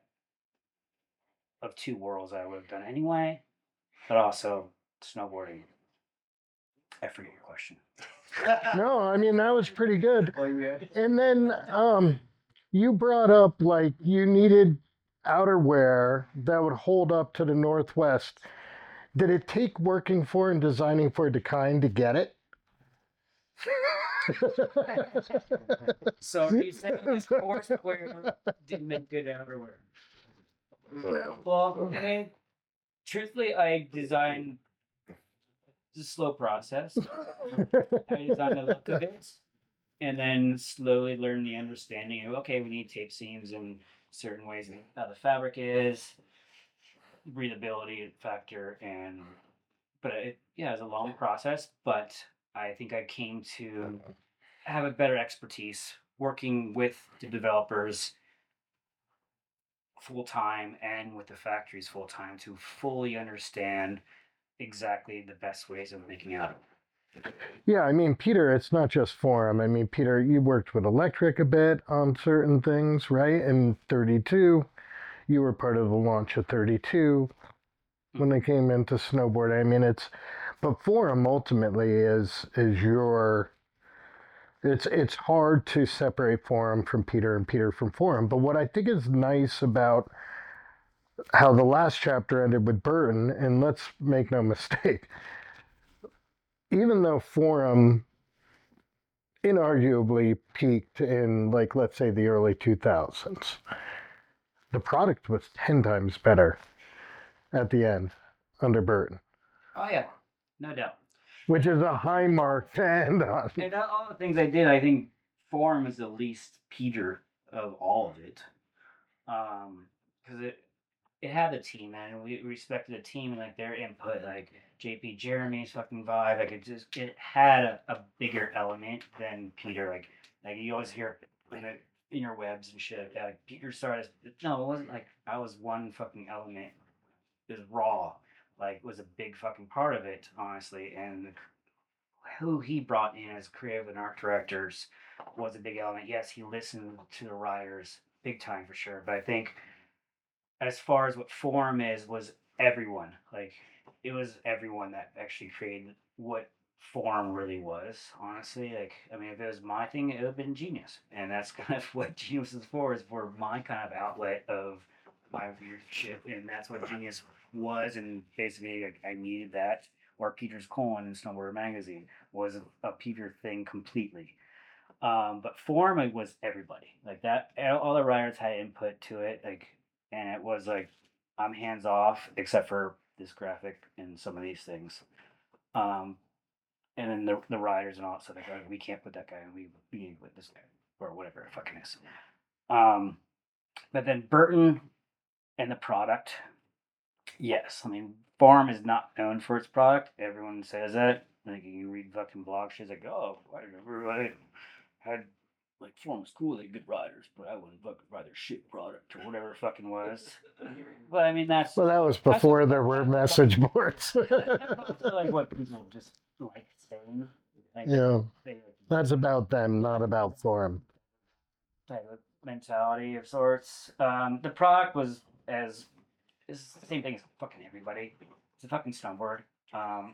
Speaker 8: of two worlds I would have done anyway, but also snowboarding. I forget your question.
Speaker 4: No, I mean that was pretty good. And then um, you brought up like you needed outerwear that would hold up to the Northwest. Did it take working for and designing for Dakine to get it?
Speaker 8: So are you saying this Foursquare didn't make good outerwear? Well, I mean, truthfully, I designed. It's a slow process. I designed the look of it, and then slowly learn the understanding of okay, we need tape seams in certain ways, and how the fabric is, breathability factor, and but it yeah, it's a long process. But I think I came to have a better expertise working with the developers full time and with the factories full time to fully understand exactly the best ways of making out.
Speaker 4: Yeah, I mean, Peter, it's not just Forum. I mean, Peter, you worked with Electric a bit on certain things, right? And thirty-two, you were part of the launch of thirty-two when they came into snowboard. I mean, it's, but Forum ultimately is is your. It's it's hard to separate Forum from Peter and Peter from Forum. But what I think is nice about how the last chapter ended with Burton, and let's make no mistake, even though Forum inarguably peaked in, like, let's say the early two thousands, the product was ten times better at the end under Burton.
Speaker 8: Oh yeah, no doubt.
Speaker 4: Which is a high mark to end on.
Speaker 8: And all the things I did, I think Forum is the least Peter of all of it. Um, because it it had the team, man, and we respected the team and like their input, like J P Jeremy's fucking vibe. Like it just it had a, a bigger element than Peter. Like like you always hear in the interwebs and shit like that. Like Peter started. No, it wasn't like I was one fucking element. It was raw. Like was a big fucking part of it, honestly, and who he brought in as creative and art directors was a big element. Yes, he listened to the writers big time for sure, but I think as far as what Forum is, was everyone. Like it was everyone that actually created what form really was. Honestly, like I mean, if it was my thing, it would have been Genius, and that's kind of what Genius is for. Is for my kind of outlet of my weird shit, and that's what Genius was. And basically, like, I needed that. Or Peter's Colon in Snowboarder Magazine was a, a Peter thing completely. Um, but form, it was everybody like that. All the writers had input to it, like, and it was like I'm hands off except for this graphic and some of these things. Um, and then the the writers and all that stuff, like, we can't put that guy in, we, we need to put this guy or whatever it fucking is. Um, but then Burton and the product, yes, I mean Form is not known for its product. Everyone says that. Like you read fucking blog shit, like, oh, I everybody had like Form was cool, they had good riders, but I wouldn't fucking ride their shit product or whatever it fucking was. But I mean that's
Speaker 4: Well, that was before there were message boards.
Speaker 8: That's like what people just like saying. Like,
Speaker 4: Yeah,
Speaker 8: they,
Speaker 4: that's about them, not about form.
Speaker 8: type of mentality of sorts. Um, the product was as is the same thing as fucking everybody. It's a fucking snowboard. Um,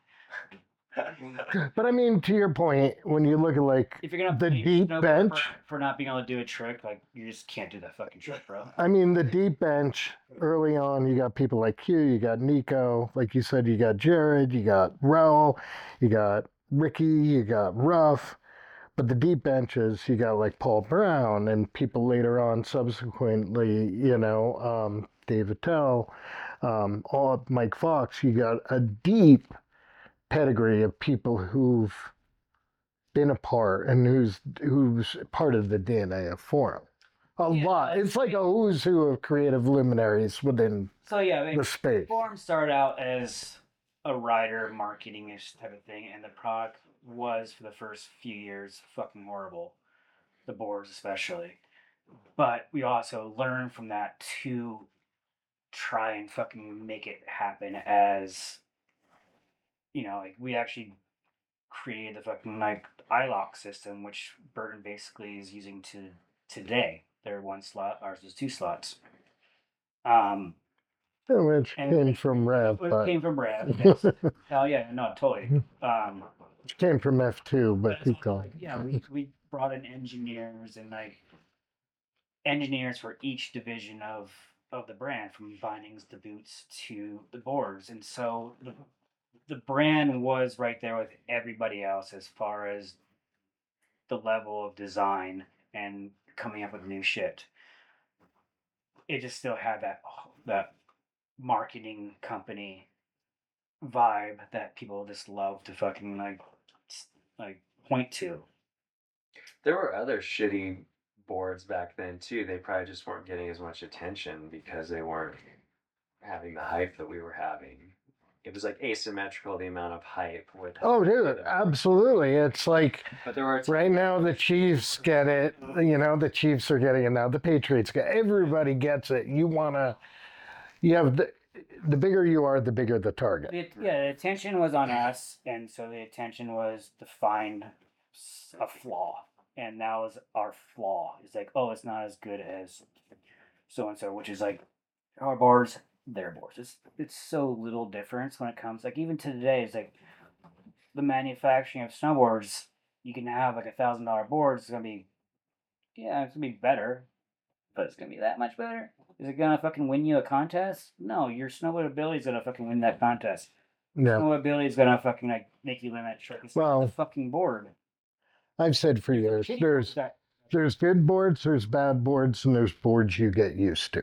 Speaker 4: But I mean, to your point, when you look at like
Speaker 8: if you're gonna
Speaker 4: the
Speaker 8: pay your
Speaker 4: deep
Speaker 8: snowboard
Speaker 4: bench,
Speaker 8: for, for not being able to do a trick, like you just can't do that fucking trick, bro.
Speaker 4: I mean, the deep bench early on, you got people like Q, you got Nico, like you said, you got Jared, you got Raul, you got Ricky, you got Ruff. But the deep benches, you got like Paul Brown and people later on, subsequently, you know, um, David Tell, um, all Mike Fox. You got a deep pedigree of people who've been a part and who's who's part of the D N A of Forum. A
Speaker 8: Yeah,
Speaker 4: lot. It's like a who's who of creative luminaries within
Speaker 8: So yeah, I mean,
Speaker 4: the space.
Speaker 8: Forum started out as a writer marketing-ish type of thing, and the product was for the first few years fucking horrible. The boards especially. But we also learned from that to try and fucking make it happen as, you know, like we actually created the fucking like I lock system, which Burton basically is using to today. They're one slot, ours is two slots. Um,
Speaker 4: Which
Speaker 8: and
Speaker 4: came
Speaker 8: it-
Speaker 4: from Rev,
Speaker 8: it
Speaker 4: but
Speaker 8: came from Rev. Yes. Oh yeah, no, totally. Um,
Speaker 4: came from F two, but
Speaker 8: But
Speaker 4: keep
Speaker 8: it's
Speaker 4: going.
Speaker 8: yeah, we we brought in engineers and like engineers for each division of of the brand, from bindings to boots to the boards, and so the the brand was right there with everybody else as far as the level of design and coming up with new shit. It just still had that that marketing company vibe that people just love to fucking like s- like point to.
Speaker 10: There were other shitty boards back then too. They probably just weren't getting as much attention because they weren't having the hype that we were having. It was like asymmetrical, the amount of hype with.
Speaker 4: Oh, dude, absolutely. It's like
Speaker 10: But there were
Speaker 4: right now the Chiefs get it. You know, the Chiefs are getting it now. The Patriots get everybody gets it. You want to, you have the, the bigger you are, the bigger the target.
Speaker 8: The, yeah, the attention was on us, and so the attention was to find s- a flaw, and that was our flaw. It's like, oh, it's not as good as so and so, which is like our boards, their boards. It's it's so little difference when it comes. Like even to today, it's like the manufacturing of snowboards. You can have like a thousand dollar board. It's gonna be, yeah, it's gonna be better, but it's gonna be that much better. Is it gonna fucking win you a contest? No, your snowboard ability is gonna fucking win that contest.
Speaker 4: Yeah.
Speaker 8: Snowboard ability is gonna fucking like make you win that trick. It's
Speaker 4: Well-
Speaker 8: not the fucking board.
Speaker 4: I've said for years,
Speaker 8: Shitty
Speaker 4: there's
Speaker 8: that-
Speaker 4: there's good boards, there's bad boards, and there's boards you get used to.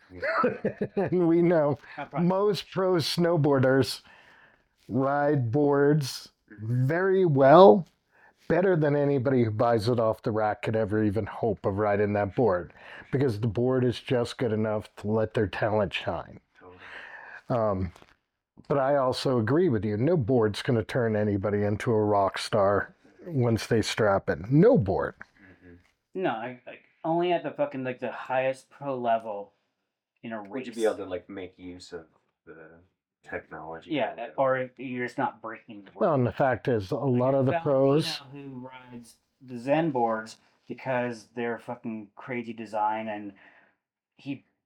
Speaker 4: And we know
Speaker 8: Not probably-
Speaker 4: most pro snowboarders ride boards very well, better than anybody who buys it off the rack could ever even hope of riding that board, because the board is just good enough to let their talent shine. Um, but I also agree with you. No board's going to turn anybody into a rock star once they strap it. No board.
Speaker 8: No, I, like only at the fucking like the highest pro level in a race.
Speaker 10: Would you be able to like make use of the technology?
Speaker 8: Yeah, that- or if you're just not breaking the board.
Speaker 4: Well, and the fact is, a lot of the pros.
Speaker 8: Valentino who rides the Zen boards because they're fucking crazy design, and he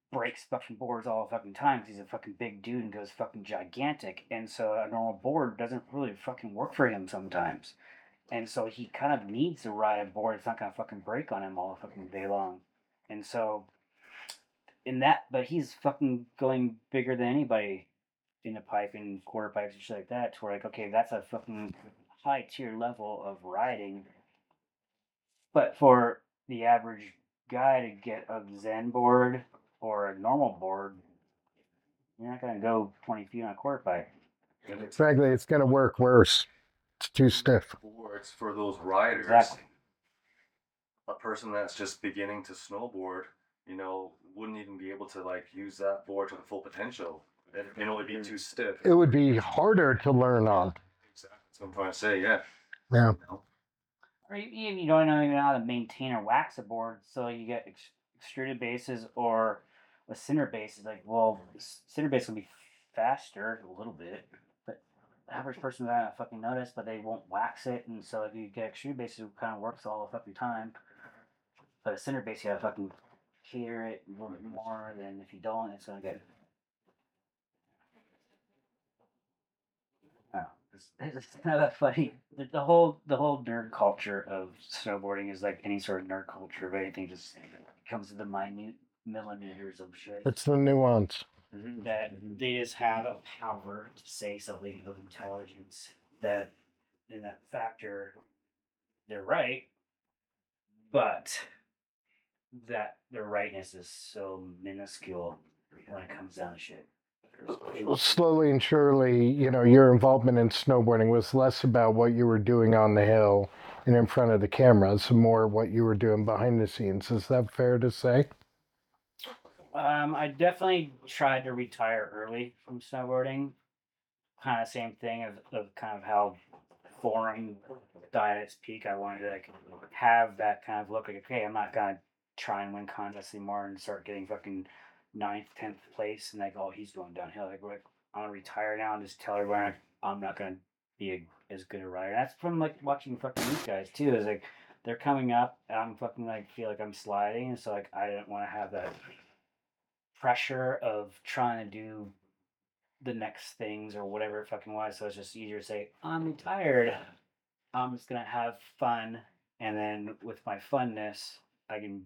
Speaker 8: breaks fucking boards all the fucking time because he's a fucking big dude and goes fucking gigantic. And so a normal board doesn't really fucking work for him sometimes. And so he kind of needs to ride a board that's not gonna fucking break on him all the fucking day long. And so in that, but he's fucking going bigger than anybody in the pipe and quarter pipes and shit like that. To where like, okay, that's a fucking high tier level of riding. But for the average guy to get a Zen board or a normal board, you're not gonna go twenty feet on a quarter pipe.
Speaker 4: Frankly, it's gonna work worse. It's too stiff.
Speaker 7: Boards for those riders.
Speaker 8: Exactly.
Speaker 7: A person that's just beginning to snowboard, you know, wouldn't even be able to like use that board to the full potential. It, you know, it'd be too stiff.
Speaker 4: It would be harder to learn on.
Speaker 7: Exactly. That's what I'm trying to say. Yeah.
Speaker 4: Yeah.
Speaker 7: You know?
Speaker 8: Or even you don't know even how to maintain or wax a board, so you get ex- extruded bases or a cinder base. Is like, well, cinder base will be faster a little bit, but the average person will not fucking notice, but they won't wax it, and so if you get extruded bases, it kind of works all the fucking time. But a cinder base, you gotta fucking hear it a little bit more than if you don't, it's gonna get. Oh, it's, it's kind of funny. The, the whole the whole nerd culture of snowboarding is like any sort of nerd culture of anything. Just comes to the minute millimeters of shit.
Speaker 4: It's the nuance.
Speaker 8: That they just have a power to say something of intelligence. That in that factor, they're right, but that their rightness is so minuscule when it comes down to shit.
Speaker 4: Slowly and surely, you know, your involvement in snowboarding was less about what you were doing on the hill and in front of the cameras, more what you were doing behind the scenes. Is that fair to say?
Speaker 8: Um, I definitely tried to retire early from snowboarding. Kind of same thing of, of kind of how Forum died at its peak. I wanted to like have that kind of look like, okay, I'm not gonna try and win contests anymore and start getting fucking ninth, tenth place, and like, oh, he's going downhill. Like, like I'm gonna retire now and just tell everyone like, I'm not gonna be a, as good a rider. That's from like watching fucking these guys too. Is like they're coming up, and I'm fucking like feel like I'm sliding, and so like I didn't want to have that pressure of trying to do the next things or whatever it fucking was. So it's just easier to say I'm retired. I'm just gonna have fun, and then with my funness, I can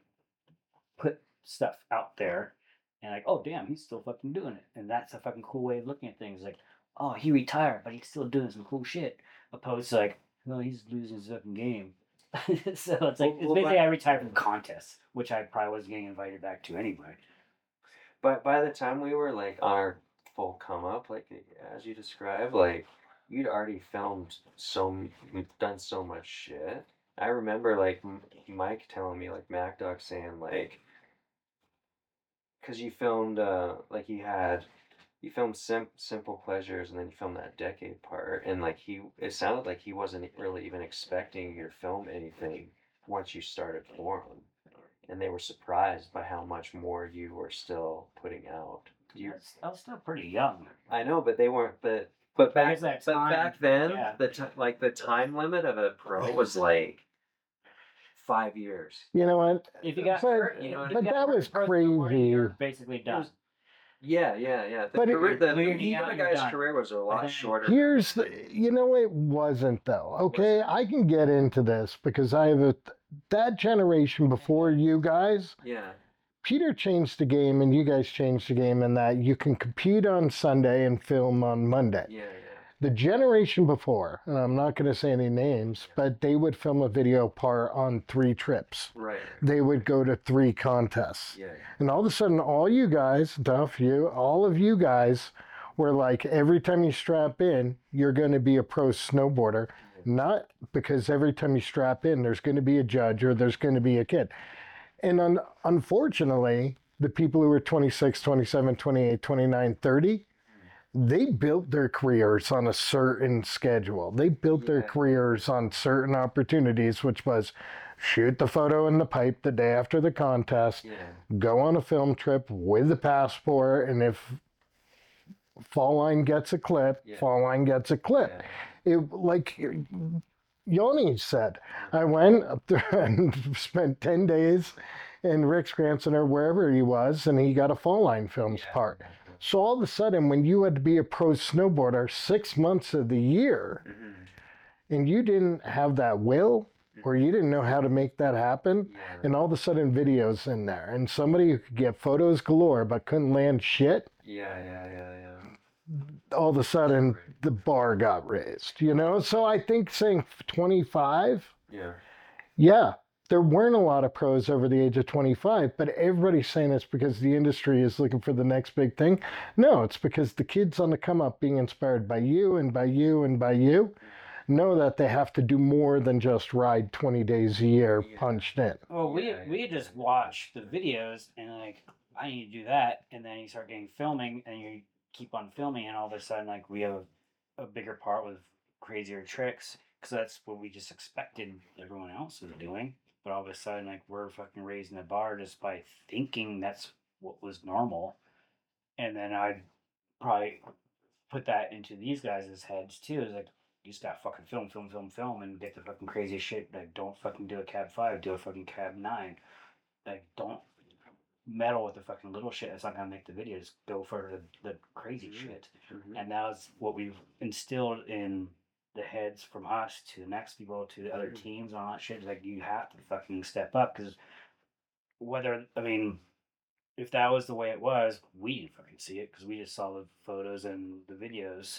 Speaker 8: put stuff out there and like, oh damn, he's still fucking doing it, and that's a fucking cool way of looking at things. Like, oh, he retired, but he's still doing some cool shit. Opposed to like, no, he's losing his fucking game. So it's like, it's basically I retired from contests, which I probably wasn't getting invited back to anyway.
Speaker 10: But by the time we were like on our full come up, like as you described, like you'd already filmed so, done so much shit. I remember like Mike telling me, like MacDoc saying like, because you filmed uh like you had you filmed sim- Simple Pleasures, and then you filmed that decade part, and like he it sounded like he wasn't really even expecting you to film anything once you started Forum, and they were surprised by how much more you were still putting out. You,
Speaker 8: I was, I was still pretty young.
Speaker 10: I know, but they weren't. But but back
Speaker 8: that
Speaker 10: but
Speaker 8: time,
Speaker 10: back then,
Speaker 8: yeah.
Speaker 10: the t- like the time limit of a pro was like five years.
Speaker 4: You know what?
Speaker 8: If you got
Speaker 4: but,
Speaker 8: hurt, you know,
Speaker 4: but that was crazy.
Speaker 8: You're basically done.
Speaker 10: Yeah, yeah, yeah. The
Speaker 4: But it-
Speaker 10: career, the,
Speaker 8: When you're
Speaker 10: the
Speaker 8: young,
Speaker 10: other
Speaker 8: you're
Speaker 10: guy's
Speaker 8: done.
Speaker 10: career was a lot shorter.
Speaker 4: Here's the, you know, it wasn't though. Okay, I can get into this because I have a that generation before you guys.
Speaker 10: Yeah.
Speaker 4: Peter changed the game, and you guys changed the game in that you can compete on Sunday and film on Monday.
Speaker 10: Yeah, yeah.
Speaker 4: The generation before, and I'm not going to say any names, but they would film a video part on three trips.
Speaker 10: Right.
Speaker 4: They would go to three contests.
Speaker 10: Yeah.
Speaker 4: And all of a sudden, all you guys, Duff, you, all of you guys were like, every time you strap in, you're going to be a pro snowboarder. Not because every time you strap in, there's going to be a judge or there's going to be a kid. And un- unfortunately, the people who were twenty-six, twenty-seven, twenty-eight, twenty-nine, thirty, they built their careers on a certain schedule. They built their careers on certain opportunities, which was shoot the photo in the pipe the day after the contest,
Speaker 10: Yeah.
Speaker 4: go on a film trip with a passport, and if Fall Line gets a clip,
Speaker 10: Yeah.
Speaker 4: Fall Line gets a clip.
Speaker 10: Yeah.
Speaker 4: It like Yoni said, I went up there and spent ten days in Rick Scranton or wherever he was, and he got a Fall Line Films part. So all of a sudden, when you had to be a pro snowboarder six months of the year,
Speaker 10: Mm-hmm.
Speaker 4: and you didn't have that will, or you didn't know how to make that happen,
Speaker 10: Yeah.
Speaker 4: and all of a sudden videos in there, and somebody who could get photos galore but couldn't land shit,
Speaker 10: Yeah, yeah, yeah, yeah.
Speaker 4: all of a sudden the bar got raised, you know? So I think saying twenty-five,
Speaker 10: Yeah.
Speaker 4: yeah, there weren't a lot of pros over the age of twenty-five, but everybody's saying it's because the industry is looking for the next big thing. No, it's because the kids on the come up being inspired by you and by you and by you know that they have to do more than just ride twenty days a year
Speaker 10: Yeah.
Speaker 4: punched in.
Speaker 8: Well, we
Speaker 10: Yeah,
Speaker 8: we just watch the videos and like I need to do that, and then you start getting filming, and you keep on filming, and all of a sudden like we have a, a bigger part with crazier tricks because that's what we just expected everyone else was doing. But all of a sudden like we're fucking raising the bar just by thinking that's what was normal, and then I'd probably put that into these guys' heads too. Is like you just got fucking film, film, film, film, and get the fucking crazy shit. Like, don't fucking do a cab five, do a fucking cab nine. Like, don't meddle with the fucking little shit. That's not gonna make the video. Just go for the, the crazy shit.
Speaker 10: Mhm.
Speaker 8: And that's what we've instilled in the heads from us to the next people to the other teams and all that shit. Like, you have to fucking step up because whether I mean, if that was the way it was, we didn't fucking see it because we just saw the photos and the videos,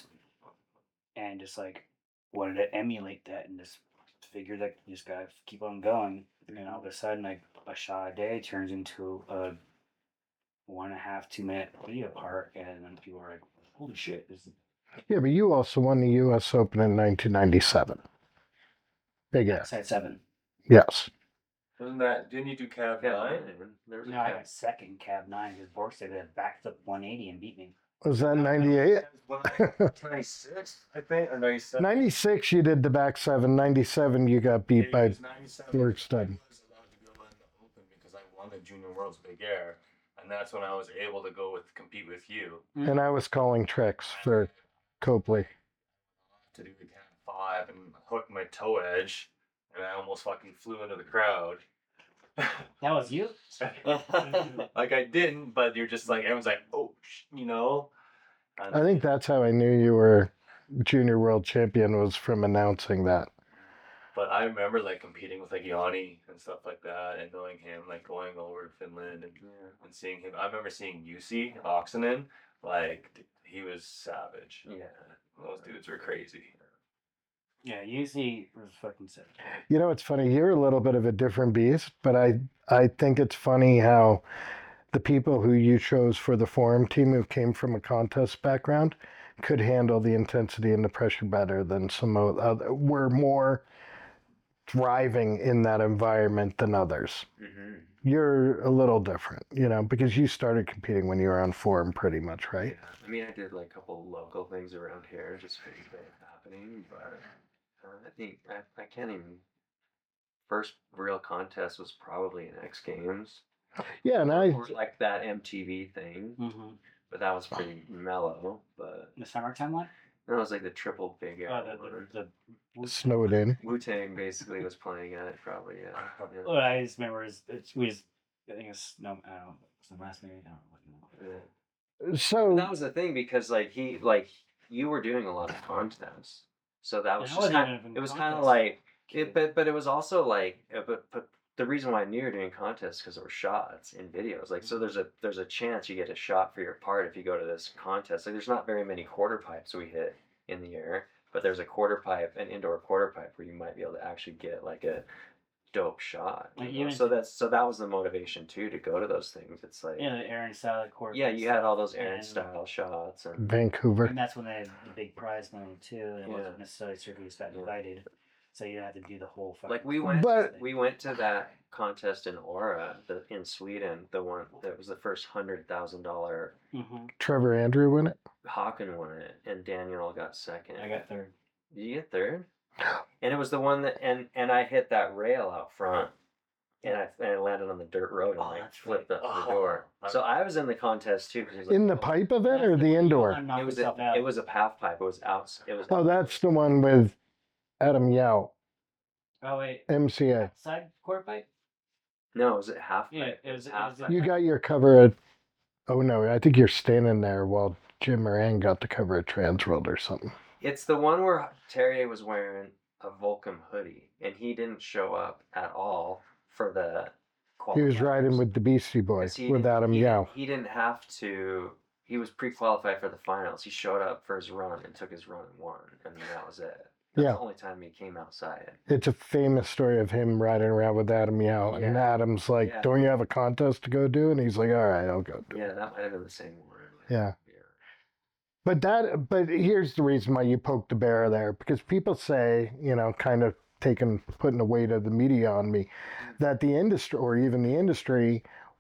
Speaker 8: and just like wanted to emulate that and just figured that you just gotta keep on going. And all of a sudden, like a shot a day turns into a one and a half, two minute video part, and then people are like, "Holy shit!" This is
Speaker 4: Yeah, but you also won the U S Open in nineteen ninety-seven. Big ass.
Speaker 8: side seven.
Speaker 4: Yes.
Speaker 7: Wasn't that? Didn't you do Cav
Speaker 10: Yeah,
Speaker 7: nine?
Speaker 10: there was a
Speaker 8: No, I
Speaker 10: cab.
Speaker 8: got second cab nine because Borgstead had backed up one eighty and beat me.
Speaker 4: Was that ninety-eight?
Speaker 7: ninety-six, I think, or ninety-seven.
Speaker 4: ninety-six, you did the back seven. ninety-seven, you got beat
Speaker 7: Yeah,
Speaker 4: by
Speaker 7: it was ninety-seven.
Speaker 4: Borgstead.
Speaker 7: I was allowed to go in the Open because I won the Junior Worlds Big Air, and that's when I was able to go with compete with you
Speaker 4: And I was calling tricks for Copley.
Speaker 7: to do the Cat Five and hook my toe edge, and I almost fucking flew into the crowd.
Speaker 8: That was you?
Speaker 7: Like I didn't, but you're just like everyone's like, oh, sh-, you know. And
Speaker 4: I think that's how I knew you were junior world champion, was from announcing that.
Speaker 7: But I remember like competing with like Yanni and stuff like that, and knowing him, like going over to Finland and and seeing him. I remember seeing Jussi Oksanen, like he was savage.
Speaker 10: Yeah.
Speaker 7: Those dudes were crazy.
Speaker 8: Yeah, usually was fucking sick.
Speaker 4: You know, it's funny. You're a little bit of a different beast, but I I think it's funny how the people who you chose for the forum team, who came from a contest background, could handle the intensity and the pressure better than some other. Were more thriving in that environment than others.
Speaker 10: Mm-hmm.
Speaker 4: You're a little different, you know, because you started competing when you were on forum, pretty much, right?
Speaker 10: I mean, I did like a couple local things around here just for it happening, but uh, I think I, I can't even. First real contest was probably in X Games.
Speaker 4: Yeah, and I
Speaker 10: Or like that M T V thing,
Speaker 8: Mm-hmm.
Speaker 10: but that was pretty mellow. But
Speaker 8: The summertime one?
Speaker 10: that was like the triple big air
Speaker 8: Oh, the,
Speaker 10: one.
Speaker 8: the, the,
Speaker 4: snowed in.
Speaker 10: Wu Tang basically was playing at it, probably. Yeah. yeah.
Speaker 8: What I just remember is it's, we just, I think it's no, I don't know, it's the last maybe, I don't know.
Speaker 10: Yeah.
Speaker 4: So
Speaker 10: That was the thing because like he like you were doing a lot of contests, so that was
Speaker 8: I
Speaker 10: just
Speaker 8: wasn't
Speaker 10: kind
Speaker 8: even
Speaker 10: it was kind of
Speaker 8: contests.
Speaker 10: like it, but but it was also like uh, but but the reason why I knew you were doing contests because there were shots in videos. Like so, there's a there's a chance you get a shot for your part if you go to this contest. Like there's not very many quarter pipes we hit in the air, but there's a quarter pipe, an indoor quarter pipe where you might be able to actually get like a dope shot. you
Speaker 8: Like,
Speaker 10: know?
Speaker 8: even-
Speaker 10: So that's so that was the motivation too to go to those things. It's like
Speaker 8: Yeah, the Aaron salad court.
Speaker 10: yeah, you had all those Aaron
Speaker 8: and-
Speaker 10: style shots and
Speaker 4: Vancouver.
Speaker 8: And that's when they had the big prize money too. And it
Speaker 10: Yeah.
Speaker 8: wasn't necessarily circuits got
Speaker 10: Yeah.
Speaker 8: divided. So you didn't have to do the whole fucking
Speaker 10: like we went
Speaker 4: But-
Speaker 10: we went to that contest in Aura the, in Sweden, the one that was the first hundred thousand dollar.
Speaker 8: Mm-hmm.
Speaker 4: Trevor Andrew win it.
Speaker 10: Hawken won it and Daniel got second.
Speaker 8: I got third.
Speaker 10: Did you get third? And it was the one that and and I hit that rail out front. And I, and I landed on the dirt road and
Speaker 8: Oh,
Speaker 10: like
Speaker 8: that's
Speaker 10: flipped
Speaker 8: right.
Speaker 10: up the
Speaker 7: Oh.
Speaker 10: door. So I was in the contest too. 'Cause it was like,
Speaker 4: In the
Speaker 10: oh,
Speaker 4: pipe event or the indoor?
Speaker 10: It was a, it was a half pipe. It was out. It was.
Speaker 4: Oh, that's the one with Adam Yao,
Speaker 8: Oh wait,
Speaker 4: M C A.
Speaker 8: side court pipe.
Speaker 10: No, is it half?
Speaker 8: Yeah, it was- it
Speaker 10: half.
Speaker 8: was-
Speaker 4: You got your cover at. Oh no, I think you're standing there while Jim Moran got the cover of Transworld or something.
Speaker 10: It's the one where Terrier was wearing a Vulcan hoodie, and he didn't show up at all for the.
Speaker 4: He was riding with the Beastie Boys with Adam
Speaker 10: he,
Speaker 4: Yao.
Speaker 10: He didn't have to. He was pre-qualified for the finals. He showed up for his run and took his run and won, and that was it. That's
Speaker 4: Yeah.
Speaker 10: the only time he came outside.
Speaker 4: It's a famous story of him riding around with Adam Yao, and
Speaker 10: Yeah.
Speaker 4: Adam's like,
Speaker 10: Yeah.
Speaker 4: "Don't you have a contest to go do?" And he's like, "All right, I'll go do."
Speaker 10: Yeah, that might have been the same one.
Speaker 4: Yeah. But that, but here's the reason why you poked the bear there, because people say, you know, kind of taking, putting the weight of the media on me, that the industry, or even the industry,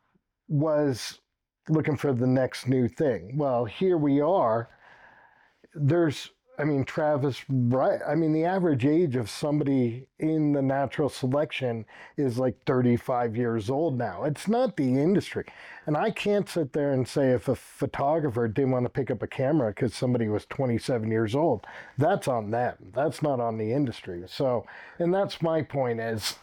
Speaker 4: was looking for the next new thing. Well, here we are. There's, I mean, Travis, right? I mean, the average age of somebody in the natural selection is like thirty-five years old now. It's not the industry. And I can't sit there and say if a photographer didn't want to pick up a camera because somebody was twenty-seven years old, that's on them. That's not on the industry. So, and that's my point is,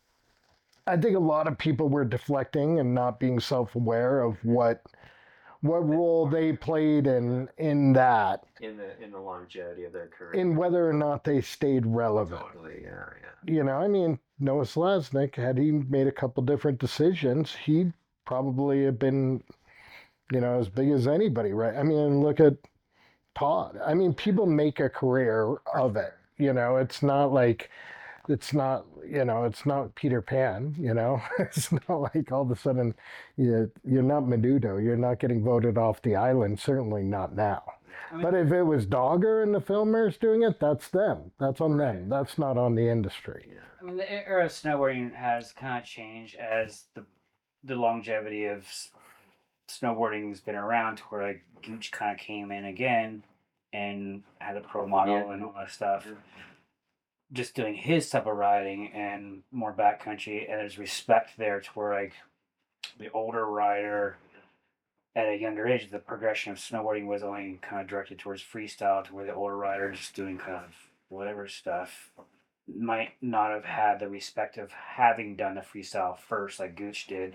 Speaker 4: I think a lot of people were deflecting and not being self-aware of what what role they played in in that,
Speaker 10: In the in the longevity of their career.
Speaker 4: in whether or not they stayed relevant.
Speaker 10: Totally, yeah, yeah.
Speaker 4: You know, I mean, Noah Selaznick, had he made a couple different decisions, he'd probably have been, you know, as big as anybody, right? I mean, look at Todd. I mean, people make a career of it. You know, it's not like, it's not, you know, it's not Peter Pan, you know? It's not like all of a sudden you, you're not Menudo. You're not getting voted off the island, certainly not now.
Speaker 8: I mean,
Speaker 4: But if it was Dogger and the filmers doing it, that's them. That's on them. That's not on the industry.
Speaker 8: I mean, the era of snowboarding has kind of changed as the the longevity of s- snowboarding has been around, to where like Gooch kind of came in again and had a pro model
Speaker 10: Yeah.
Speaker 8: and all that stuff. Just doing his type of riding and more backcountry, and there's respect there to where like the older rider at a younger age, the progression of snowboarding was only kind of directed towards freestyle, to where the older rider just doing kind of whatever stuff might not have had the respect of having done the freestyle first, like Gooch did,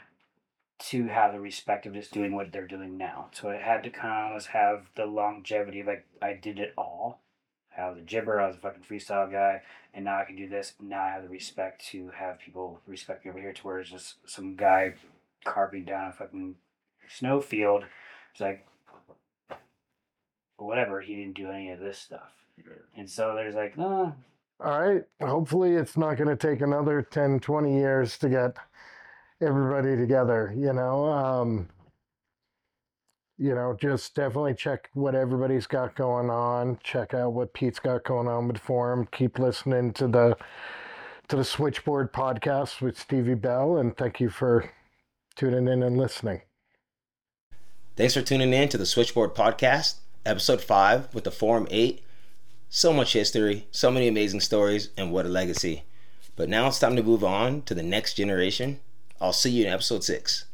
Speaker 8: to have the respect of just doing what they're doing now. So it had to kind of have the longevity of like, I did it all. I was a gibber, I was a fucking freestyle guy, and now I can do this. Now I have the respect to have people respect me over here, to where it's just some guy carving down a fucking snow field. It's like, whatever, he didn't do any of this stuff. And so there's like, no.
Speaker 4: All right. Hopefully it's not going to take another ten, twenty years to get everybody together, you know? Um, you know, just definitely check what everybody's got going on. Check out what Pete's got going on with Forum. Keep listening to the to the Switchboard podcast with Stevie Bell, and thank you for tuning in and listening.
Speaker 3: Thanks for tuning in to the Switchboard Podcast, episode five with the Forum eight. So much history, so many amazing stories, and what a legacy. But now it's time to move on to the next generation. I'll see you in episode six.